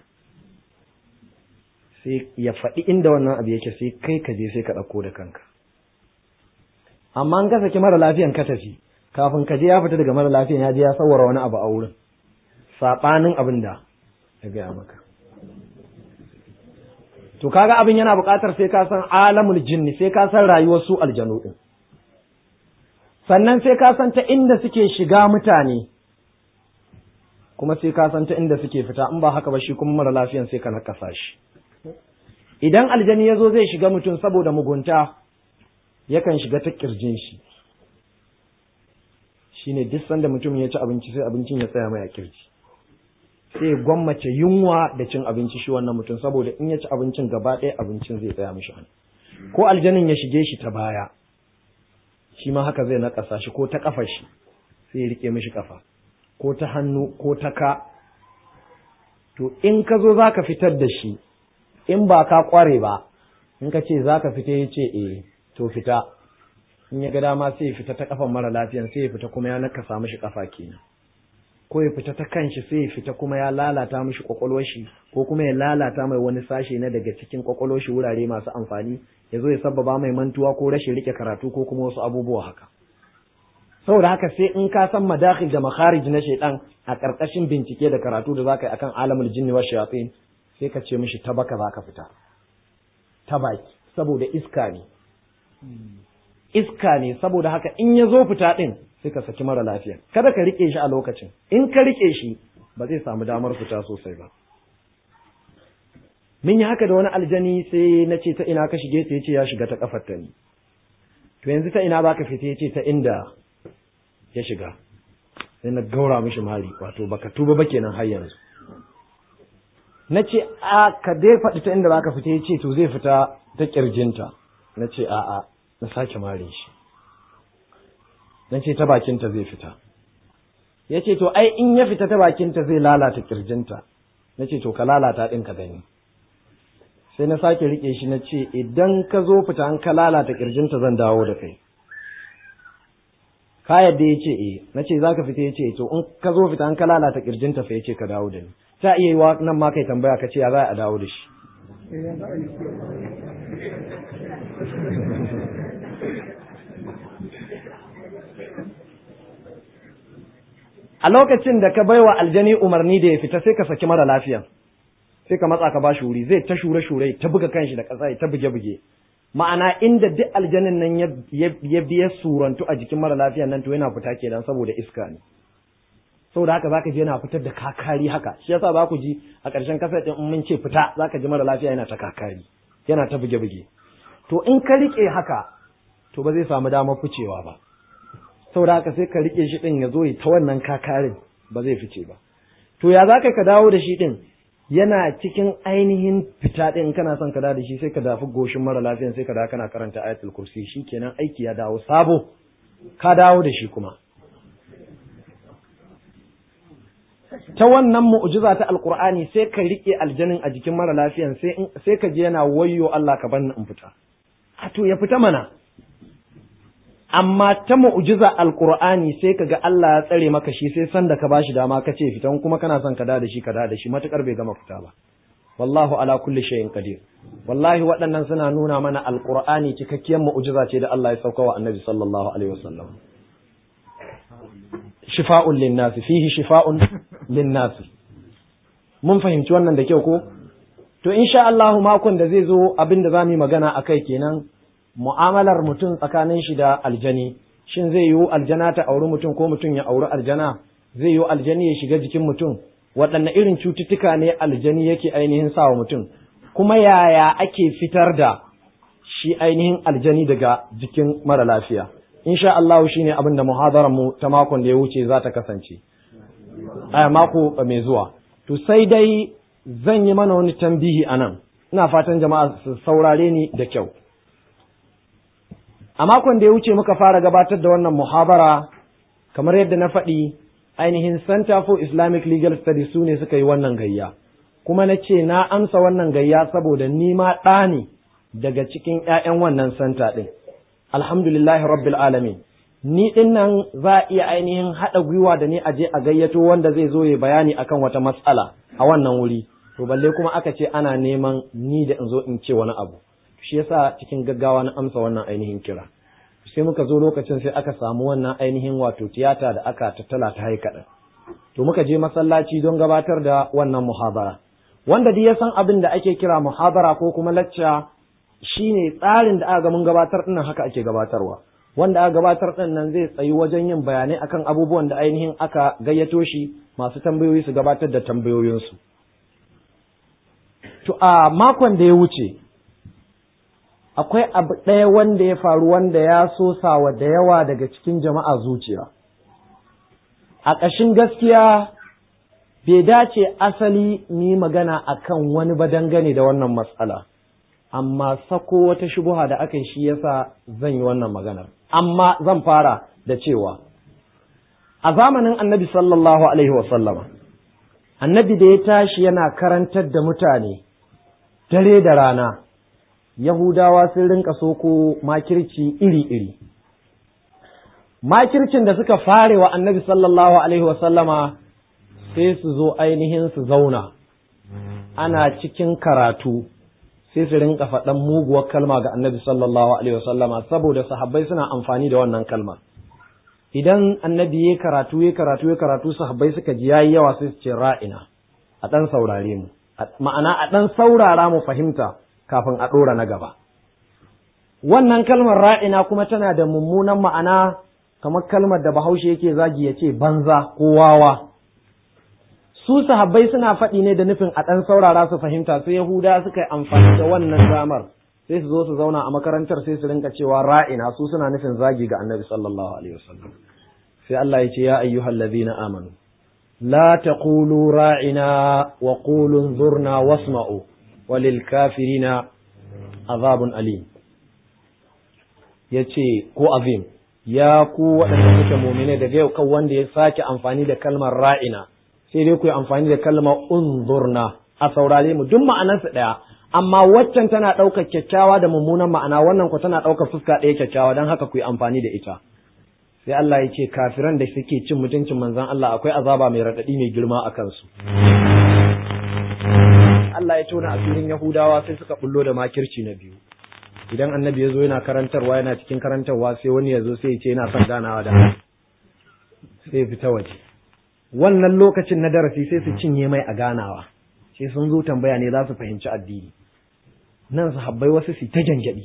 S1: sai ya faɗi inda wannan abu yake sai kai ka je sai ka ɗauko da kanka amma an ka saki mara lafiyan ka tafi kafin ka je ya fita daga mara lafiyan ya je ya sawara wani abu a wurin saɓanin abin da ya gaya maka to kaga abin yana buƙatar sai ka san alamul jinni sai ka san rayuwar su aljanu ɗin sannan sai ka san ta inda suke shiga mutane kuma sai ka san ta inda suke fita in ba haka ba shi kuma mara lafiyan sai ka nakasa shi idan aljani ya zo zai shiga mutum saboda mugunta yakan shiga ta kirjin shi shine duk sanda mutum ya ci abinci sai abincin ya tsaya mai a kirji sai ya gwammace yunwa da cin abinci shi wannan mutum saboda in ya ci abincin gaba ɗaya abincin zai tsaya mishi hannu ko aljanin ya shige shi ta baya shi ma haka zai naƙasa shi ko ta ƙafa shi sai ya rike mishi ƙafa ko ta hannu ko ta ka to in ka zo za ka fitar da shi in ba ka ƙware ba in ka ce za ka fita ya ce eh to fita, in ya ga dama sai ya fita ta kafan mara lafiyan sai ya fita kuma ya nakasa mishi kafa kenan, ko ya fita ta kanshi sai ya fita kuma ya lalata mishi kwakwalwar shi, ko kuma ya lalata mai wani sashe na daga cikin kwakwalwar shi wurare masu amfani, ya zo ya sabbaba mai mantuwa ko rashin rike karatu ko kuma wasu abubuwa haka. Saboda haka sai in ka san madakhil da makharij na shaytan a karkashin bincike da karatu da zaka yi akan alamul jinni wa shayatin, sai ka ce mishi ta baka zaka fita, ta baki, saboda iska ne iska ne saboda haka in ya zo fita din sai ka saki mara lafiya, kada ka rike shi a lokacin, in ka rike shi ba zai samu damar fita sosai ba. Mun yi haka da wani aljani, sai na ce ta ina ka shige ta, yace ya shiga ta kafar ta ni. To yanzu ta ina baka fita, yace ta inda ya shiga. Sai na gaura mishi mari, wato baka tuba ba kenan har yanzu. Na ce a ka dai faɗi ta inda baka fita, yace to zai fita ta kirjinta. Na ce a a na sake mare shi. Na ce ta bakinta zai fita. Yace to ai in ya fita ta bakinta zai lalata kirjinta. Na ce to ka lalata ɗin ka gani. Sai na sake rike shi na ce idan ka zo fita an ka lalata kirjinta zan dawo da kai. Ka yadda ya ce eh, na ce za ka fita, ya ce to in ka zo fita an ka lalata kirjinta fa ya ce ka dawo da ni. Ta iya yi wa nan ma kai tambaya ka ce ya za a dawo da shi. A lokacin da ka baiwa aljani umarni da ya fita sai ka saki mara lafiya. Sai ka matsa ka ba shi wuri, zai ta shure-shure, ta buga kanshi da ƙasa, ta buge-buge. Ma'ana inda duk aljanin nan ya biya surantu a jikin mara lafiyan nan to yana fita kenan saboda iska ne. Saboda haka zaka je yana fitar da kakari haka. Shi yasa za ku ji a ƙarshen kasar ɗin in mun ce fita zaka ji mara lafiya yana ta kakari, yana ta buge-buge. To in ka riƙe haka to ba zai samu damar ficewa ba. Saboda haka sai ka riƙe shi ɗin ya zo ya ta wannan kakarin ba zai fice ba. To ya za ka dawo da shi ɗin? Yana cikin ainihin fita ɗin kana son ka dawo da shi sai ka dafi goshin mara lafiyan sai ka dawo kana karanta ayatul kursi, shi kenan aiki ya dawo sabo, ka dawo da shi kuma. Ta wannan mu'jiza ta alqur'ani sai ka rike aljanin a jikin mara lafiyan sai sai ka je yana wayyo Allah ka banni in fita. A to ya fita mana. Amma ta mu'jiza alqur'ani sai kaga Allah ya tsare maka shi sai sanda ka bashi dama ka ce fitan kuma kana son ka da da shi ka da da shi matukar bai gama fita ba. Wallahu ala kulli shay'in qadir. Wallahi waɗannan suna nuna mana alqur'ani cikakkiyar mu'jiza ce da Allah ya sauka wa Annabi sallallahu alaihi wasallam. Shifa'un lin-nas, fihi shifa'un lin-nas. Mun fahimci wannan da kyau ko? To insha Allah makon da zai zo abinda zamu yi magana akai kenan. Mu'amalar mutum tsakanin shi da aljani, shin zai yiwu aljana ta auri mutum ko mutum ya auri aljana? Zai yiwu aljani ya shiga jikin mutum? Waɗanne irin cututtuka ne aljani yake ainihin sawa mutum? Kuma yaya ake fitar da shi ainihin aljani daga jikin mara lafiya? Insha Allah shi ne abin da muhadarar mu ta makon da ya wuce za ta kasance. A mako mai zuwa. To sai dai zan yi mana wani tambihi a nan. Ina fatan jama'a su saurare ni da kyau. A makon da ya wuce muka fara gabatar da wannan muhabara, kamar yadda na faɗi, ainihin Center for Islamic Legal Studies su ne suka yi wannan gayya. Kuma na ce na amsa wannan gayya saboda ni ma ɗa ne daga cikin ‘ya'yan wannan santa ɗin. Alhamdulillahi Rabbil Alamin. Ni ɗin nan za a iya ainihin haɗa gwiwa da ni a je a gayyato wanda zai zo ya bayani akan wata matsala a wannan wuri. To balle kuma aka ce ana neman ni da in zo in ce wani abu. Shi yasa cikin gaggawa na amsa wannan ainihin kira. Sai muka zo lokacin sai aka samu wannan ainihin wato tiyata da aka tattala ta haikaɗa. To muka je masallaci don gabatar da wannan muhabara. Wanda duk ya san abin da ake kira muhabara ko kuma lacca shine tsarin da aka ga mun gabatar ɗin haka ake gabatarwa. Wanda aka gabatar ɗin nan zai tsayi wajen yin bayanai akan abubuwan da ainihin aka gayyato shi masu tambayoyi su gabatar da tambayoyinsu. To a makon da ya wuce akwai abu ɗaya wanda ya faru wanda ya sosawa da yawa daga cikin jama'a zuciya. A ƙashin gaskiya bai dace asali ni magana akan wani ba dangane da wannan matsala, amma sako wata shubuha da aka yi shi yasa zan yi wannan maganar. Amma zan fara da cewa a zamanin Annabi sallallahu alaihi wasallama, Annabi da ya tashi yana karantar da mutane dare da rana, Yahudawa sun rinka soko makirci iri-iri. Makircin da suka fare wa annabi sallallahu Alaihi wasallama sai su zo ainihin su zauna, ana cikin karatu sai su rinka faɗan muguwar kalma ga annabi sallallahu Alaihi wasallama saboda sahabbai suna amfani da wannan kalma. Idan annabi ya karatu ya karatu ya karatu sahabbai suka ji yayi yawa sai su ce ra'ina, a ɗan saurare mu, ma'ana a ɗan saurara mu fahimta kafin a ɗora na gaba. Wannan kalmar ra'ina kuma tana da mummunan ma'ana kamar kalmar da Bahaushe yake zagi ya ce banza ko wawa. Su sahabbai suna faɗi ne da nufin a ɗan saurara su fahimta, sai Yahuda suka yi amfani da wannan damar sai su zo su zauna a makarantar sai su rinka cewa ra'ina, su suna nufin zagi ga annabi sallallahu alaihi wasallam. Sai Allah ya ce ya ayyuhal ladina amanu la taqulu ra'ina wa qulu zurna wasma'u walil kafirina azabun alim. Yace ko azim, ya ku waɗanda suke mu'mine daga yau kan wanda ya sake amfani da kalmar ra'ina sai dai ku yi amfani da kalmar unzurna, a saurare mu, duk ma'anarsa ɗaya, amma waccan tana ɗaukar kyakkyawa da mummunan ma'ana, wannan ku tana ɗaukar fuska ɗaya kyakkyawa, don haka ku yi amfani da ita. Sai Allah ya ce kafiran da suke cin mutuncin manzon Allah akwai azaba mai raɗaɗi mai girma a kansu. Allah ya tona asirin Yahudawa sai suka bullo da makirci na biyu. Idan annabi ya zo yana karantarwa yana cikin karantarwa sai wani ya zo sai ya ce yana son ganawa da sai ya fita waje. Wannan lokacin na darasi sai su cinye mai a ganawa, sai sun zo tambaya ne za su fahimci addini. Nan sahabbai wasu su ta janjaɗi.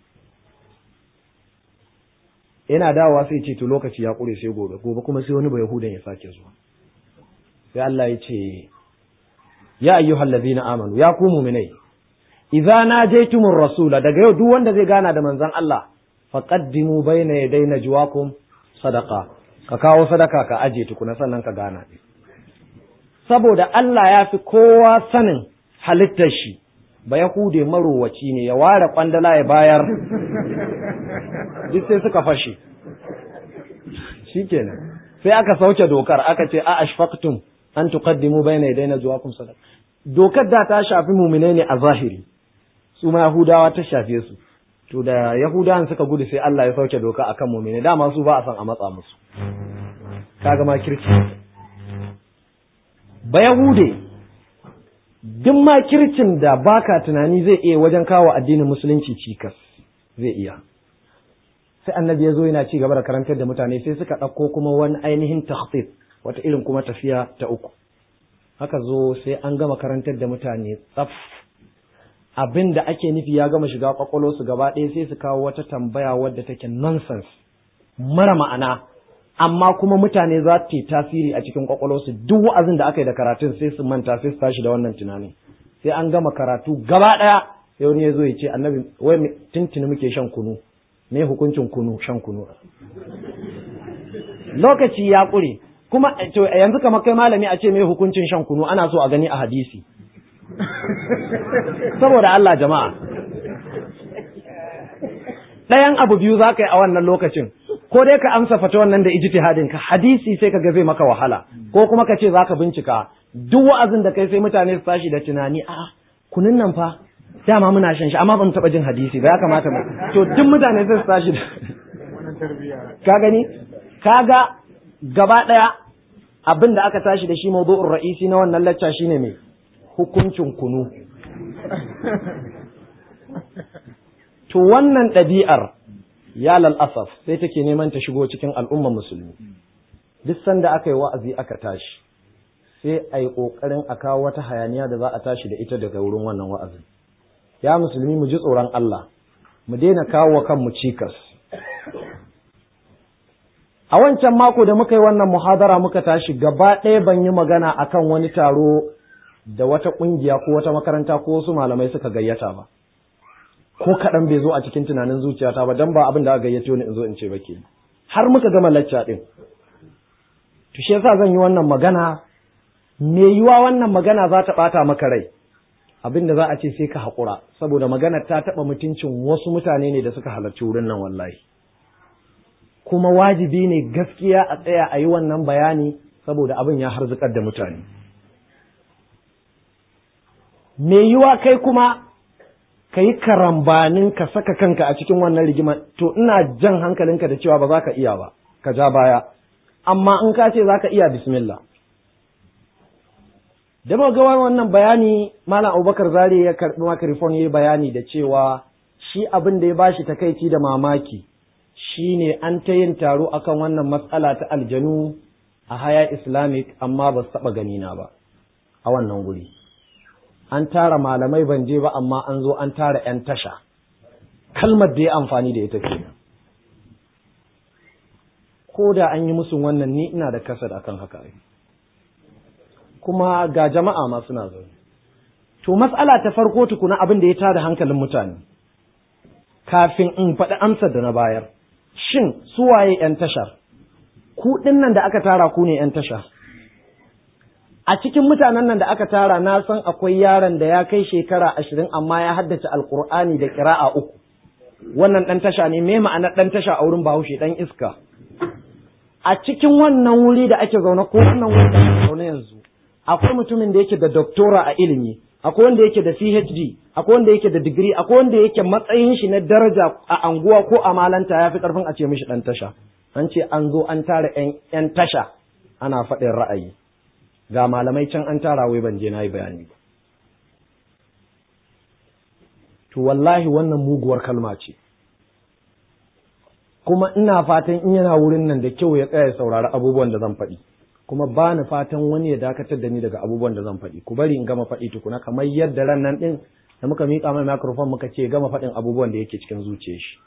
S1: Yana dawowa sai ce to lokaci ya ƙure sai gobe, gobe kuma sai wani Bayahudan ya sake zuwa. Sai Allah ya ce ya ayyuhal ladzina amanu, ya ku mu'minai, idza najaytumur rasula, daga yau duk wanda zai gana da manzon Allah faqaddimu bayna yaday najwakum sadaqa, ka kawo sadaka ka aje tukuna sannan ka gana. Saboda Allah ya fi kowa sanin halittar shi, Bayahude marowaci ne, ya ware kwandala ya bayar duk sai suka fashe. Shikenan sai aka sauke dokar aka ce a ashfaqtum an tuqaddimu bayna yaday najwakum sadaqa. Dokar da ta shafi mu'minai ne a zahiri, su ma Yahudawa ta shafe su. To da Yahudawan suka gudu sai Allah ya sauke doka akan mu'minai, dama su ba a san a matsa musu. Kaga ma kirki. Bayahude duk ma kirkin da baka tunani zai iya wajen kawo addinin musulunci cikas zai iya. Sai annabi ya zo yana ci gaba da karantar da mutane sai suka ɗauko kuma wani ainihin takhtif, wata irin kuma tafiya ta uku. Haka zo sai an gama karantar da mutane tsaf, abin da ake nufi ya gama shiga kwakwalo su gaba ɗaya sai su kawo wata tambaya wadda take nonsense, mara ma'ana, amma kuma mutane za ta yi tasiri a cikin kwakwalo su. Duk wa'azin da aka yi da karatun sai su manta, sai su tashi da wannan tunanin. Sai an gama karatu gaba ɗaya sai wani ya zo ya ce annabi wai tuntuni muke shan kunu, me hukuncin kunu, shan kunu? Lokaci ya ƙure. Kuma to yanzu kamar kai malami a ce me hukuncin shan kunu, ana so a gani a hadisi. Saboda Allah jama'a, ɗayan abu biyu za ka yi a wannan lokacin, ko dai ka amsa fata wannan da ijtihadin ka, hadisi sai ka ga zai maka wahala, ko kuma ka ce za ka bincika. Duk wa'azin da kai sai mutane su tashi da tunani, a kunun nan fa dama muna shan shi amma ban taɓa jin hadisi ba, ya kamata mu. To duk mutane sai su tashi da ka gani, kaga gaba ɗaya abin da aka tashi da shi mawdu'ur ra'isi na wannan lacca shine me hukuncin kunu. To wannan ɗabi'ar ya lalasaf sai take neman ta shigo cikin al'ummar musulmi. Duk sanda aka yi wa'azi aka tashi sai a yi ƙoƙarin a kawo wata hayaniya da za a tashi da ita daga wurin wannan wa'azin. Ya musulmi mu ji tsoron Allah, mu daina kawo wa kanmu cikas. A wancan mako da muka yi wannan muhadara muka tashi gaba ɗaya ban yi magana akan wani taro da wata ƙungiya ko wata makaranta ko wasu malamai suka gayyata ba. Ko kaɗan bai zo a cikin tunanin zuciyata ba, don ba abin da aka gayyato ni in zo in ce ba ke. Har muka gama lacca ɗin. To shi yasa zan yi wannan magana, me yiwa wannan magana za ta ɓata maka rai. Abin da za a ce sai ka haƙura, saboda magana ta taɓa mutuncin wasu mutane ne da suka halarci wurin nan wallahi. Kuma wajibi ne gaskiya a tsaya a yi wannan bayani saboda abin ya harzikar da mutane. Me yiwa kai kuma ka yi karambanin ka saka kanka a cikin wannan rigima, to ina jan hankalinka da cewa ba za ka iya ba, ka ja baya. Amma in ka ce za ka iya, bismillah. Da ga wannan bayani, Malam Abubakar Zari ya karɓi microphone ya yi bayani da cewa shi abin da ya bashi takaici da mamaki shine an ta yin taro akan wannan matsala ta aljanu a Haya Islamic, amma ba su taɓa ganina ba a wannan guri. An tara malamai ban je ba, amma an zo an tara ‘yan tasha. Kalmar da ya amfani da ita kenan. Ko da an yi musu wannan, ni ina da kasar akan haka. Kuma ga jama'a ma suna zaune. To, matsala ta farko tukuna abin da ya tada hankalin mutane, kafin in faɗi amsar da na bayar, shin su waye ‘yan tashar? Ku ɗin nan da aka tara ku ne ‘yan tasha. A cikin mutanen nan da aka tara, na san akwai yaron da ya kai shekara ashirin amma ya haddace Alƙur'ani da ƙira'a uku. Wannan ɗan tasha ne, me ma'anar ɗan tasha a wurin Bahaushe? Ɗan iska. A cikin wannan wuri da ake zaune ko wannan wuri da ake zaune yanzu, akwai mutumin da yake da doktora a ilimi, akwai wanda yake da P H D, akwai wanda yake da digiri, akwai wanda yake matsayin shi na daraja a anguwa ko a malanta ya fi ƙarfin a ce mishi ɗan tasha. An ce an zo an tara ‘yan tasha ana faɗin ra'ayi. Ga malamai can an tara, wai ban je na yi bayani ba. To wallahi wannan muguwar kalma ce. Kuma ina fatan in yana wurin nan da kyau ya tsaya saurari abubuwan da zan faɗi. Kuma ba ni fatan wani ya dakatar da ni daga abubuwan da zan faɗi. Ku bari in gama faɗi tukuna, kamar yadda ran nan ɗin da muka miƙa mai microphone muka ce gama faɗin abubuwan da yake cikin zuciyar shi.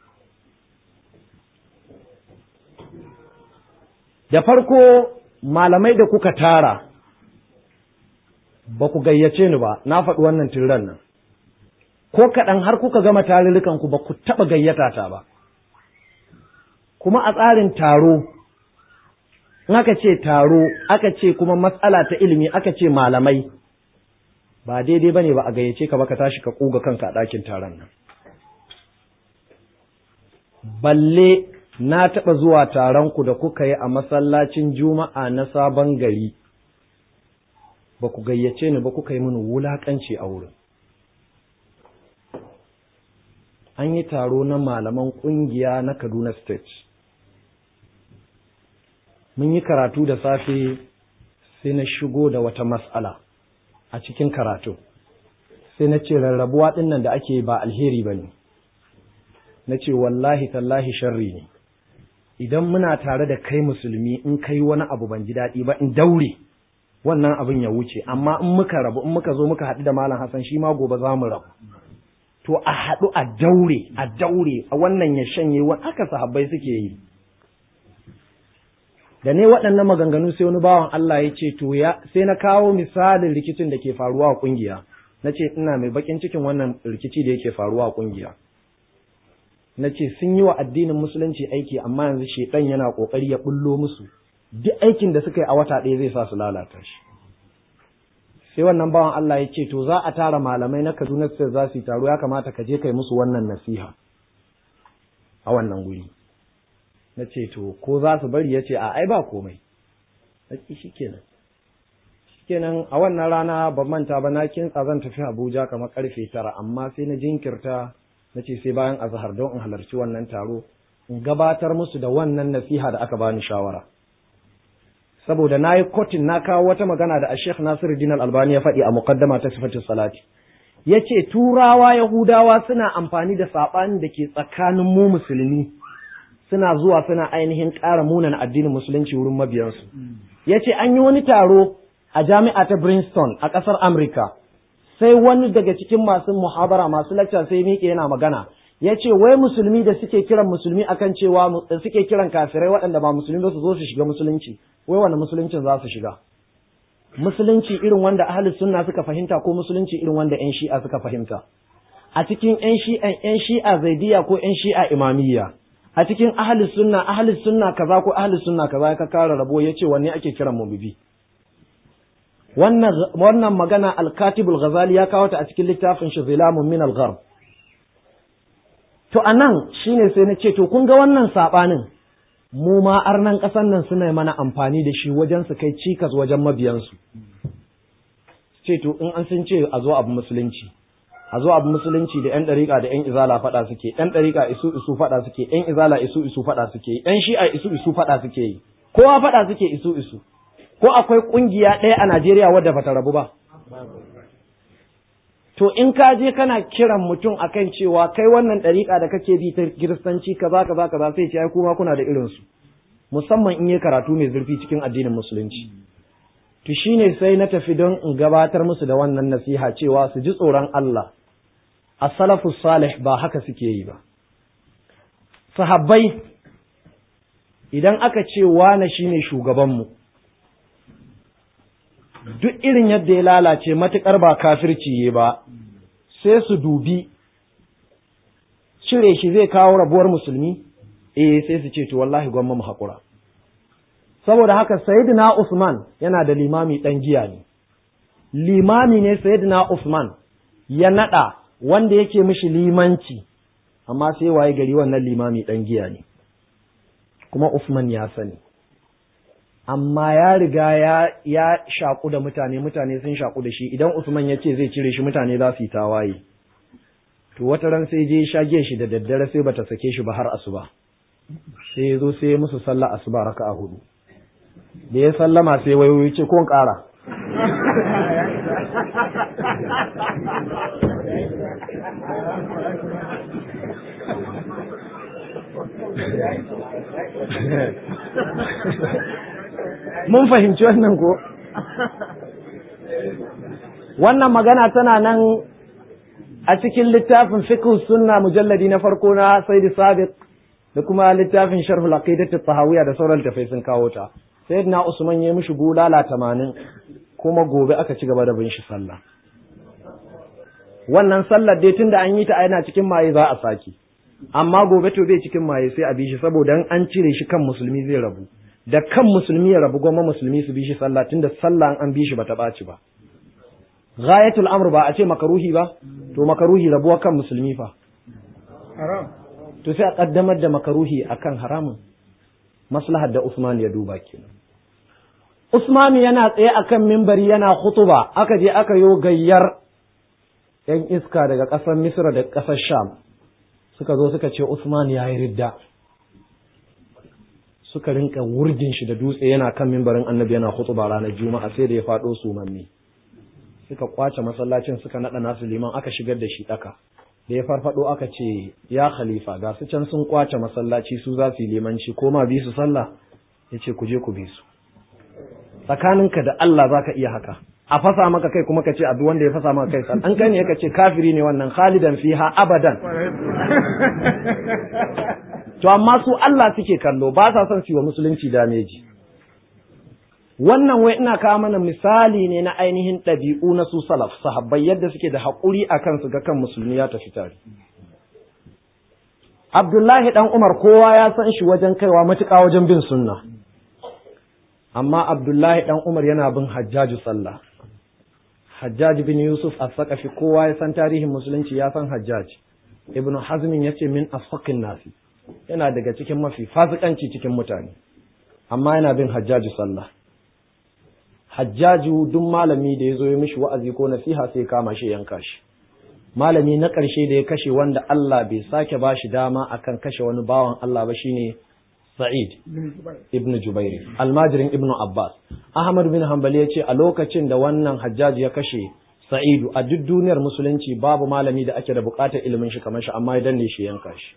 S1: Da farko, malamai da kuka tara ba ku gayyace ni ba, na faɗi wannan tirran nan. Ko kaɗan har kuka gama tarurrukan ku ba ku taɓa gayyata ta ba. Kuma a tsarin taro, in aka ce taro, aka ce kuma matsala ta ilimi, aka ce malamai, ba daidai ba ne ba a gayyace ka ba ka tashi ka ƙuga kanka a ɗakin taron nan. Balle na taɓa zuwa taron ku da kuka yi a masallacin Juma'a na Sabon Gari, ba ku gayyace ni ba, kuka yi mini wulaƙanci a wurin. An yi taro na malaman ƙungiya na Kaduna State. Mun yi karatu da safe, sai na shigo da wata mas'ala a cikin karatu. Sai na ce rarrabuwa ɗin nan da ake ba alheri ba ne. Na ce wallahi tallahi sharri ne. Idan muna tare da kai musulmi, in kai wani abu ban ji daɗi ba, in daure wannan abin ya wuce. Amma in muka rabu, in muka zo muka haɗu da Malam Hassan, shi ma gobe za mu rabu. To a haɗu a daure, a daure, a wannan ya shanye, wani haka sahabbai suke yi. Da ne waɗannan maganganu sai wani bawan Allah ya ce, to ya, sai na kawo misalin rikicin da ke faruwa a ƙungiya. Na ce, ina mai baƙin cikin wannan rikici da yake faruwa a ƙungiya. Na ce, sun yi wa addinin musulunci aiki, amma yanzu shaiɗan yana ƙoƙari ya ɓullo musu. Duk aikin da suka yi a wata ɗaya zai sa su lalata shi. Sai wannan bawan Allah ya ce, to za a tara malamai na Kaduna State za su yi taro, ya kamata ka je kai musu wannan nasiha a wannan guri. Na ce, to ko za su bari? Ya ce, a ai ba komai. Na ce, shi kenan. Shi kenan a wannan rana ban manta ba, na kintsa zan tafi Abuja kamar karfe tara, amma sai na jinkirta, na ce sai bayan azhar don in halarci wannan taro, in gabatar musu da wannan nasiha da aka bani shawara. Saboda na yi kotin na kawo wata magana da Sheikh Nasiruddin Al-Albani ya faɗi a muqaddama ta sifatus salati. Ya ce Turawa Yahudawa suna amfani da saɓani da ke tsakanin mu musulmi, suna zuwa suna ainihin ƙara munan addinin musulunci wurin mabiyansu. Ya ce an yi wani taro a jami'a ta Princeton a ƙasar Amurka, sai wani daga cikin masu muhabara masu lacca sai miƙe yana magana. Ya ce wai musulmi da suke kiran musulmi akan cewa suke kiran kafirai waɗanda ba musulmi ba su zo su shiga musulunci, wai wani musuluncin za su shiga? Musulunci irin wanda ahlus sunna suka fahimta ko musulunci irin wanda ƴan shi'a suka fahimta? A cikin ƴan shi'a ƴan shi'a zaidiya ko ƴan shi'a imamiyya? A cikin ahlus sunna ahlus sunna kaza ko ahlus sunna kaza ka kara rabo, yace wanne ake kiran mu bibi? Wannan wannan magana al-Katib al-Ghazali ya kawo ta a cikin littafin shi Zilamun min al-Gharb. To anan shine sai na ce to kun ga wannan sabanin, mu ma arnan ƙasar nan suna mana amfani da shi wajen su kai cikas wajen mabiyansu. Ce to in an sun ce a zo abu musulunci, a zo abu musulunci da yan ɗariƙa da yan izala faɗa suke, yan ɗariƙa isu isu faɗa suke, yan izala isu isu faɗa suke, yan shi'a isu isu faɗa suke yi, kowa faɗa suke isu isu. Ko akwai ƙungiya ɗaya a Najeriya wadda bata rabu ba? To in ka je kana kiran mutum akan cewa kai wannan ɗariƙa da kake bi ta kiristanci kaza kaza kaza sai ce ai kuma kuna da irin su, musamman in yi karatu mai zurfi cikin addinin musulunci. To shine sai na tafi don in gabatar musu da wannan nasiha cewa su ji tsoron Allah. As-salafus salih ba haka suke yi ba. Sahabbai idan aka ce wane shine shugabanmu, duk irin yadda ya lalace matuƙar ba kafirci ba, sai su dubi cire shi zai kawo rabuwar musulmi, eh sai su ce to wallahi gwamma mu haƙura. Saboda haka Sayyidina Usman yana da limami ɗan giya ne, limami ne Sayyidina Usman ya naɗa wanda yake mishi limanci, amma sai waye gari wannan limami ɗan giya ne, kuma Usman ya sani. Amma ya riga ya ya shaku da mutane, mutane sun shaku da shi, idan Usman ya ce zai cire shi mutane za su yi tawaye. To wata ran sai je shage shi da daddare sai bata sake shi ba har asuba. Sai ya zo sai ya musu sallah asuba raka'a hudu. Da ya sallama sai wayoyi ce ko ƙara. Mun fahimci wannan ko? Wannan magana tana nan a cikin littafin fiqh sunna mujalladi na farko na Sayyid Sabiq da kuma littafin Sharh al-Aqidah at-Tahawiyya da sauran tafai sun kawo ta. Sayyidina Usman ya mishi bulala tamanin kuma gobe aka ci gaba da bin shi sallah. Wannan sallar dai tunda an yi ta yana cikin maye za a saki. Amma gobe to bai cikin maye sai a bi shi saboda an cire shi kan musulmi zai rabu. Da kan musulmi ya rabu goma musulmi su bi shi sallah tunda sallah an bi shi bata ɓaci ba. Ghayatul amr ba a ce makaruhi ba, to makaruhi rabuwa kan musulmi fa. Haram. To sai a kaddamar da makaruhi akan haramun. Maslahar da Usman ya duba kenan. Usman yana tsaye akan mimbari yana khutuba, aka je aka yo gayyar ‘yan iska daga ƙasar Misra da ƙasar Sham, suka zo suka ce Usman ya yi ridda. Suka rinka wurgin shi da dutse yana kan mimbarin annabi yana khutuba ranar Juma'a sai da ya faɗo sumanni. Suka kwace masallacin suka naɗa nasu liman aka shigar da shi ɗaka. Da ya farfaɗo aka ce ya khalifa ga su can sun kwace masallaci su za su yi limanci ko ma bi su sallah, ya ce ku je ku bi su. Tsakaninka da Allah za ka iya haka. A fasa maka kai kuma ka ce abu wanda ya fasa maka kai san an kai ne ka ce kafiri ne wannan khalidan fiha abadan. To amma su Allah suke kallo ba sa son su yi wa musulunci dameji. Wannan wai ina kawo mana misali ne na ainihin ɗabi'u na su salaf sahabbai yadda suke da haƙuri a kan su ga kan musulmi ya tafi tare. Abdullahi ɗan Umar kowa ya san shi wajen kaiwa matuƙa wajen bin sunna. Amma Abdullahi ɗan Umar yana bin Hajjaju sallah. Hajjaj bin Yusuf as-Saqafi kowa ya san tarihin musulunci ya san Hajjaj. Ibn Hazmin ya ce min asfaqin nasi. Yana daga cikin mafi fasikanci cikin mutane. Amma yana bin Hajjaju sallah. Hajjaju duk malami da ya zo ya mishi wa'azi ko nasiha sai kama shi yanka shi. Malami na ƙarshe da ya kashe wanda Allah bai sake ba shi dama akan kashe wani bawan Allah ba shine Sa'id ibn Jubair, almajirin Ibn Abbas. Ahmad bin Hanbali ya ce a lokacin da wannan Hajjaju ya kashe Sa'idu a duk duniyar musulunci babu malami da ake da buƙatar ilimin shi kamar shi amma ya danne shi yanka shi.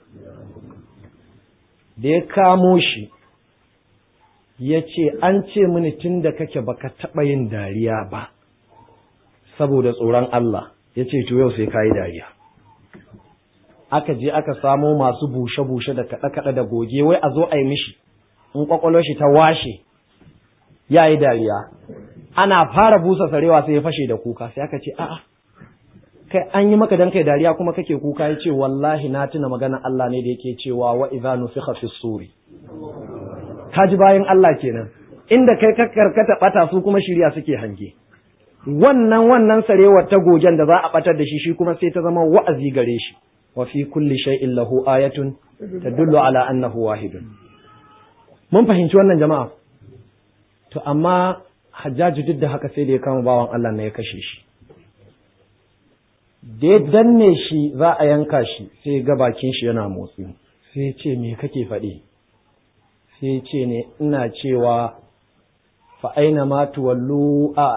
S1: Da ya kamo shi ya ce an ce mini tun da kake baka taɓa yin dariya ba saboda tsoron Allah, ya ce to yau sai ka yi dariya. Aka je aka samo masu bushe-bushe da kaɗe-kaɗe da goge wai a zo a yi mishi in ƙwaƙwalwar shi ta washe ya yi dariya. Ana fara busa sarewa sai ya fashe da kuka sai aka ce a'a kai an yi maka dan kai dariya kuma kake kuka. Ya ce wallahi na tuna magana Allah ne da yake cewa wa idza nufikha fis suri. Kaji bayan Allah kenan inda kai ka karkata bata su kuma shirya suke hange. Wannan wannan sarewar ta gogen da za a batar da shi shi kuma sai ta zama wa'azi gare shi. Wa fi kulli shay'in lahu ayatun tadullu ala annahu wahidun. Mun fahimci wannan jama'a. To amma Hajjaju duk da haka sai da ya kama bawan Allah ne ya kashe shi. da ya danne shi za a yanka shi sai ga bakin shi yana motsi sai ya ce me kake faɗi sai ya ce ne ina cewa fa aina ma tuwallu a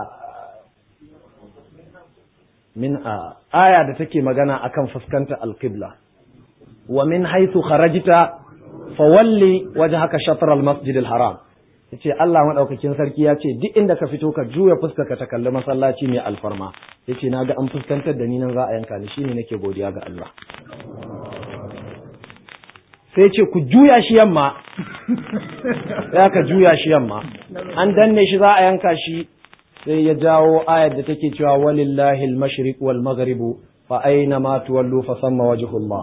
S1: min a aya da take magana akan fuskanta alqibla wa min haythu kharajta fawalli wajhaka shatr almasjid alharam yace Allah madaukakin sarki ya ce duk inda ka fito ka juya fuskarka ta kalli masallaci mai alfarma yace naga an fuskantar da ni nan za a yanka ni shine nake godiya ga Allah sai ce ku juya shi yamma sai ka juya shi yamma an danne shi za a yanka shi sai ya jawo ayar da take cewa walillahi al-mashriq wal maghrib fa aina ma tuwallu fa samma wajhullah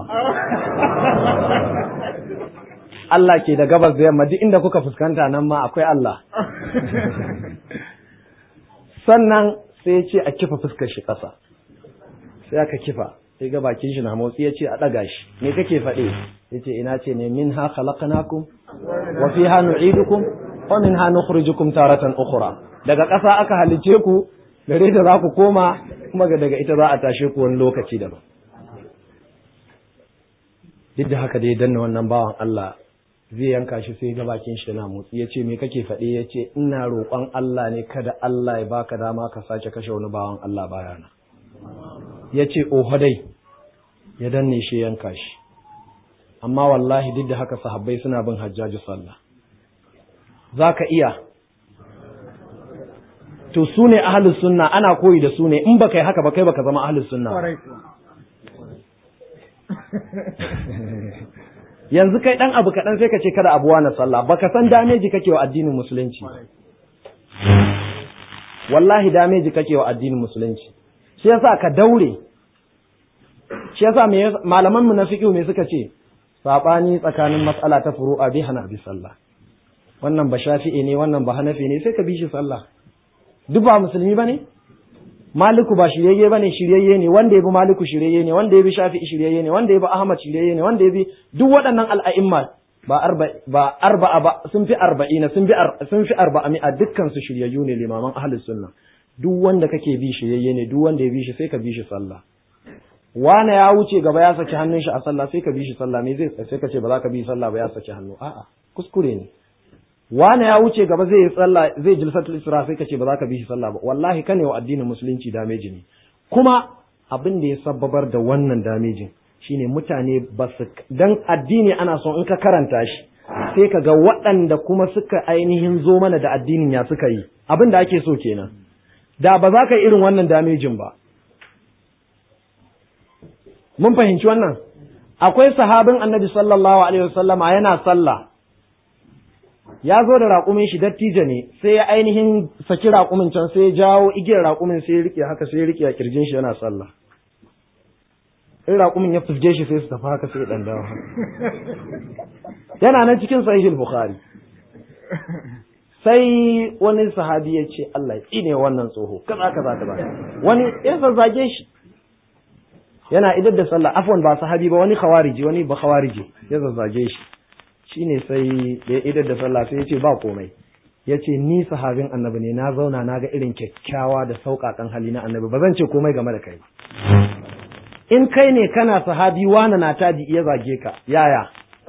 S1: Allah ke da gabas da yamma duk inda kuka fuskanta nan ma akwai Allah sannan sai ya ce a kifa fuskar shi ƙasa sai aka kifa sai ga bakin shi na motsi ya ce a ɗaga shi me kake faɗe ya ce ina ce ne min ha khalaqnakum wa fiha nu'idukum wa minha nukhrijukum taratan ukhra daga ƙasa aka halice ku gare ta za ku koma kuma daga ita za a tashe ku wani lokaci daban duk da haka dai danna wannan bawan Allah zai yanka shi sai ga bakin shi na motsi ya ce me kake faɗe ya ce ina roƙon Allah ne kada Allah ya baka dama ka sake kashe wani bawan Allah bayana ya ce oho dai ya danne shi yanka shi amma wallahi duk da haka sahabbai suna bin Hajjaji sallah za ka iya to su ne ahlus sunna ana koyi da su ne in baka yi haka ba kai baka zama ahlus sunna yanzu kai dan abu kaɗan sai ka ce kada abuwa na sallah baka san dameji kake wa addinin musulunci wallahi dameji kake wa addinin musulunci shi yasa ka daure shi yasa me malaman mu na fiqh me suka ce sabani tsakanin mas'ala ta furu'a bi hana bi sallah wannan ba shafi'i ne wannan ba hanafi ne sai ka bi shi sallah duk ba musulmi bane maliku ba shiryayye bane shiryayye ne wanda ya bi maliku shiryayye ne wanda ya bi shafi'i shiryayye ne wanda ya bi ahmad shiryayye ne wanda ya bi duk waɗannan al'a'imma ba arba ba arba'a ba sun fi arba'ina sun fi sun fi arba'a mi'a dukkan su shiryayyu ne limaman ahlus sunna duk wanda kake bi shiryayye ne duk wanda ya bi shi sai ka bi shi sallah wani ya wuce gaba ya saki hannun shi a sallah sai ka bi shi sallah me zai sai ka ce ba za ka bi sallah ba ya saki hannu a'a kuskure ne wani ya wuce gaba zai yi sallah zai jilsatul isra sai ka ce ba za ka bi shi sallah ba wallahi kane wa addinin musulunci dameji ne kuma abin da ya sababar da wannan damejin shine mutane ba su dan addini ana son in ka karanta shi sai ka ga waɗanda kuma suka ainihin zo mana da addinin ya suka yi abin da ake so kenan da ba za ka yi irin wannan damejin ba mun fahimci wannan akwai sahabin annabi sallallahu alaihi wasallama yana sallah ya zo da raƙumin shi dattijo ne sai ya ainihin saki raƙumin can sai ya jawo igiyar raƙumin sai ya rike haka sai ya rike a kirjin shi yana sallah in raƙumin ya fusge shi sai su tafi haka sai ya dan dawo yana nan cikin sahih bukhari sai wani sahabi ya ce Allah ya tsine wannan tsoho kaza kaza kaza wani ya zazzage shi yana idar da sallah afwan ba sahabi ba wani khawariji wani ba khawariji ya zazzage shi shine sai da ya idar da sallah sai ya ce ba komai ya ce ni sahabin annabi ne na zauna na ga irin kyakkyawa da sauƙaƙan hali na annabi ba zan ce komai game da kai in kai ne kana sahabi wani na taji iya zage ka yaya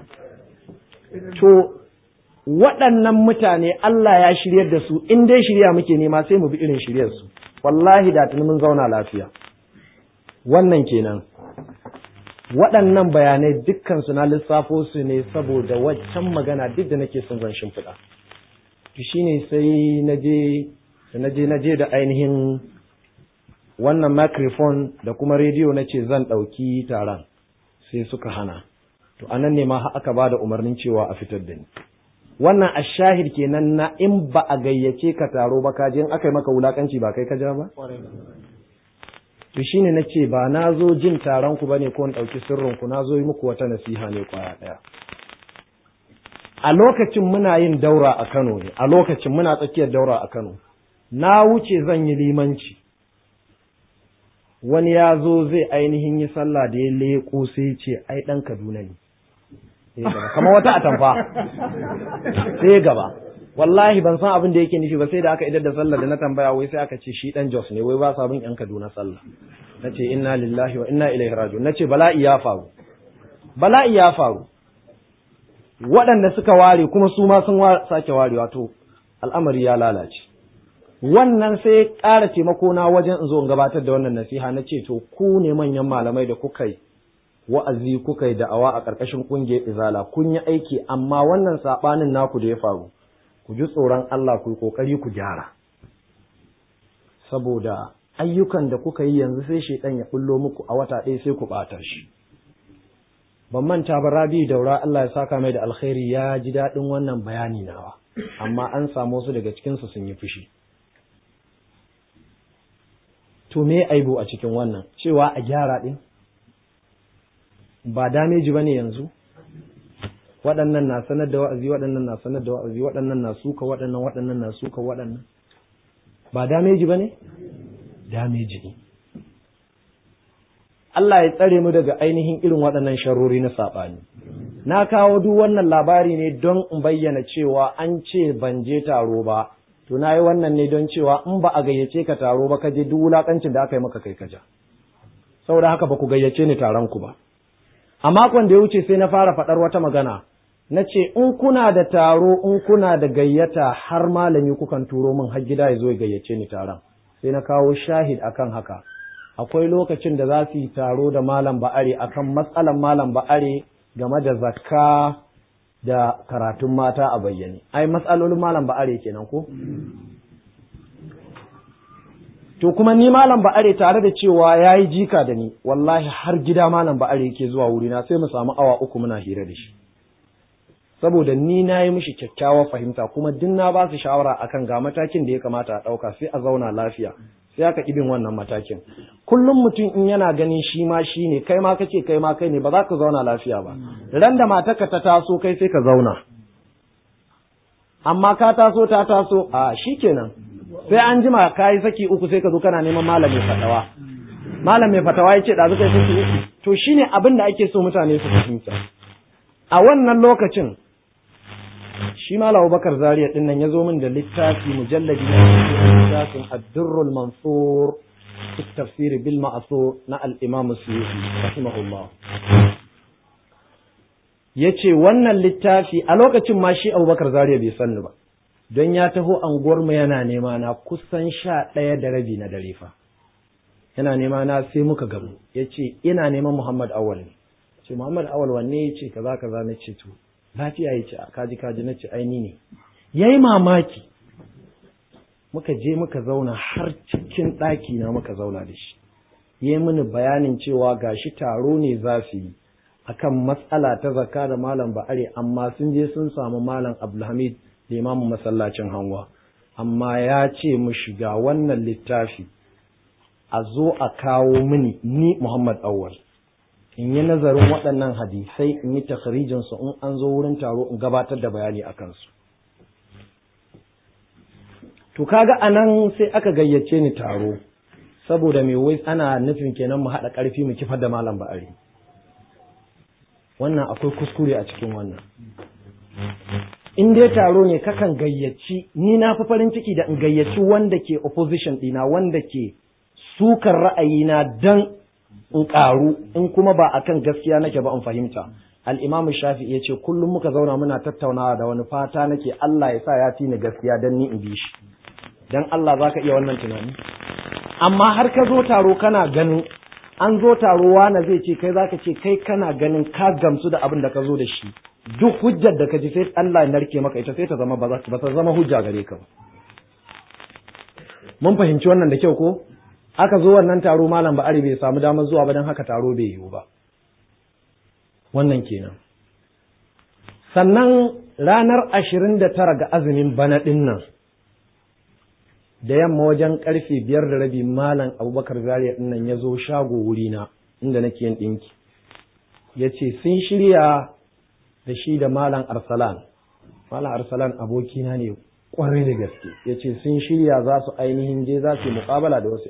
S1: to waɗannan mutane Allah ya shiryar da su in dai shirya muke nema sai mu bi irin shiryar su wallahi da tuni mun zauna lafiya wannan kenan waɗannan bayanai dukkan su na lissafo su ne saboda waccan magana duk da nake son zan shimfiɗa to shine sai naje naje naje da ainihin wannan microphone da kuma rediyo nace zan ɗauki taron sai suka hana to anan ne ma aka bada umarnin cewa a fitar da ni wannan ashahid kenan na in ba a gayyace ka taro ba ka je in aka yi maka wulakanci ba kai ka ja ba to shine nace ba na zo jin taron ku bane ko in dauki sirrin ku na zo yi muku wata nasiha ne kwaya daya a lokacin muna yin daura a Kano ne a lokacin muna tsakiyar daura a Kano na wuce zan yi limanci wani ya zo zai ainihin yi sallah da ya leko sai ce ai dan Kaduna ne kamar wata atamfa sai gaba wallahi ban san abin da yake nufi ba sai da aka idar da sallah da na tambaya wai sai aka ce shi dan Jos ne wai ba sa bin yan Kaduna sallah nace inna lillahi wa inna ilaihi raji'un nace bala'i ya faru bala'i ya faru waɗanda suka ware kuma su ma sun sake ware wato al'amari ya lalace wannan sai ƙara taimako na wajen in zo in gabatar da wannan nasiha na ce to ku ne manyan malamai da kuka yi wa'azi kuka yi da'awa a ƙarƙashin ƙungiyar izala kun yi aiki amma wannan saɓanin naku da ya faru ku ji tsoron Allah ku yi ƙoƙari ku gyara saboda ayyukan da kuka yi yanzu sai shaidan ya bullo muku a wata ɗaya sai ku ɓata shi ban manta ba Rabi Daura Allah ya saka mai da alkhairi ya ji daɗin wannan bayani nawa amma an samu su daga cikin su sun yi fushi to me aibu a cikin wannan cewa a gyara ɗin ba dameji bane yanzu waɗannan na sanar da wa'azi waɗannan na sanar da wa'azi waɗannan na suka waɗannan waɗannan na suka waɗannan ba dameji bane dameji ne Allah ya tsare mu daga ainihin irin waɗannan sharori na saɓani na kawo duk wannan labari ne don in bayyana cewa an ce ban je taro ba to na yi wannan ne don cewa in ba a gayyace ka taro ba ka je duk wulaƙancin da aka yi maka kai kaja saboda haka ba ku gayyace ni taron ku ba a makon da ya wuce sai na fara faɗar wata magana na ce in kuna da taro in kuna da gayyata har malami kukan turo min har gida ya zo ya gayyace ni taron sai na kawo shahid akan haka akwai lokacin da za su yi taro da malam ba'are akan matsalan malam ba'are game da zakka da karatun mata a bayyane ai matsalolin malam ba'are kenan ko to kuma ni malam ba'are tare da cewa yayi jika da ni wallahi har gida malam ba'are yake zuwa wurina sai mu samu awa uku muna hira da shi saboda ni na yi mishi kyakkyawar fahimta kuma duk na ba su shawara akan ga matakin da ya kamata a ɗauka sai a zauna lafiya sai aka ibin wannan matakin kullum mutum in yana ganin shi ma shi ne kai ma kace kai ma kai ne ba za ka zauna lafiya ba ran da matarka ta taso kai sai ka zauna amma ka taso ta taso a shikenan sai an jima ka yi saki uku sai ka zo kana neman malamin fatawa malamin fatawa ya ce ɗazu kai saki uku to shine abin da ake so mutane su fahimta a wannan lokacin shi Malam Abubakar Zariya din nan ya zo min da littafi mujalladi na littafin Ad-Durrul Mansur fi tafsir bil ma'thur na al-Imam Suyuti rahimahullah yace wannan littafi a lokacin ma shi Abubakar Zariya bai sanni ba don ya taho anguwar mu yana nema na kusan sha ɗaya da rabi na dare fa yana nema na sai muka gamu yace ina neman Muhammad Awwal ne ce Muhammad Awwal wanne yace kaza kaza na ce to lafiya yace kaji kaji nace aini ne yayi mamaki muka je muka zauna har cikin ɗaki na muka zauna da shi yayi mini bayanin cewa gashi taro ne za su yi akan matsala ta zakka da malam Ba'are amma sun je sun samu malam Abdulhamid da imamu masallacin Hanwa amma ya ce mu shiga wannan littafi a zo a kawo mini ni Muhammad Awwal in yi nazarin waɗannan hadisai in yi takharijinsu in an zo wurin taro in gabatar da bayani a kansu. To kaga anan sai aka gayyace ni taro saboda mai wai ana nufin kenan mu haɗa ƙarfi mu kifar da malam Ba'are. Wannan akwai kuskure a cikin wannan. In dai taro ne kakan gayyaci ni na fi farin ciki da in gayyaci wanda ke opposition ɗina wanda ke sukar ra'ayina dan in ƙaru in kuma ba akan gaskiya nake ba in fahimta al-Imam Shafi'i yace kullum muka zauna muna tattaunawa da wani fata nake Allah ya sa ya fi ni gaskiya dan ni in bi shi dan Allah zaka iya wannan tunani amma har ka zo taro kana ganin an zo taro wani zai ce kai zaka ce kai kana ganin ka gamsu da abin da ka zo da shi duk hujjar da ka ji sai Allah ya narke maka ita sai ta zama ba za ta zama hujja gare ka ba mun fahimci wannan da kyau ko aka zo wannan taro malam Ba'are bai samu damar zuwa ba don haka taro bai yiwu ba wannan kenan sannan ranar ashirin da tara ga azumin bana ɗin nan da yamma wajen karfe biyar da rabi malam Abubakar Zariya ɗin nan ya zo shago wurina inda nake yin ɗinki ya ce sun shirya da shi da malam Arsalan malam Arsalan abokina ne kwarai da gaske ya ce sun shirya za su ainihin je za su yi muƙabala da wasu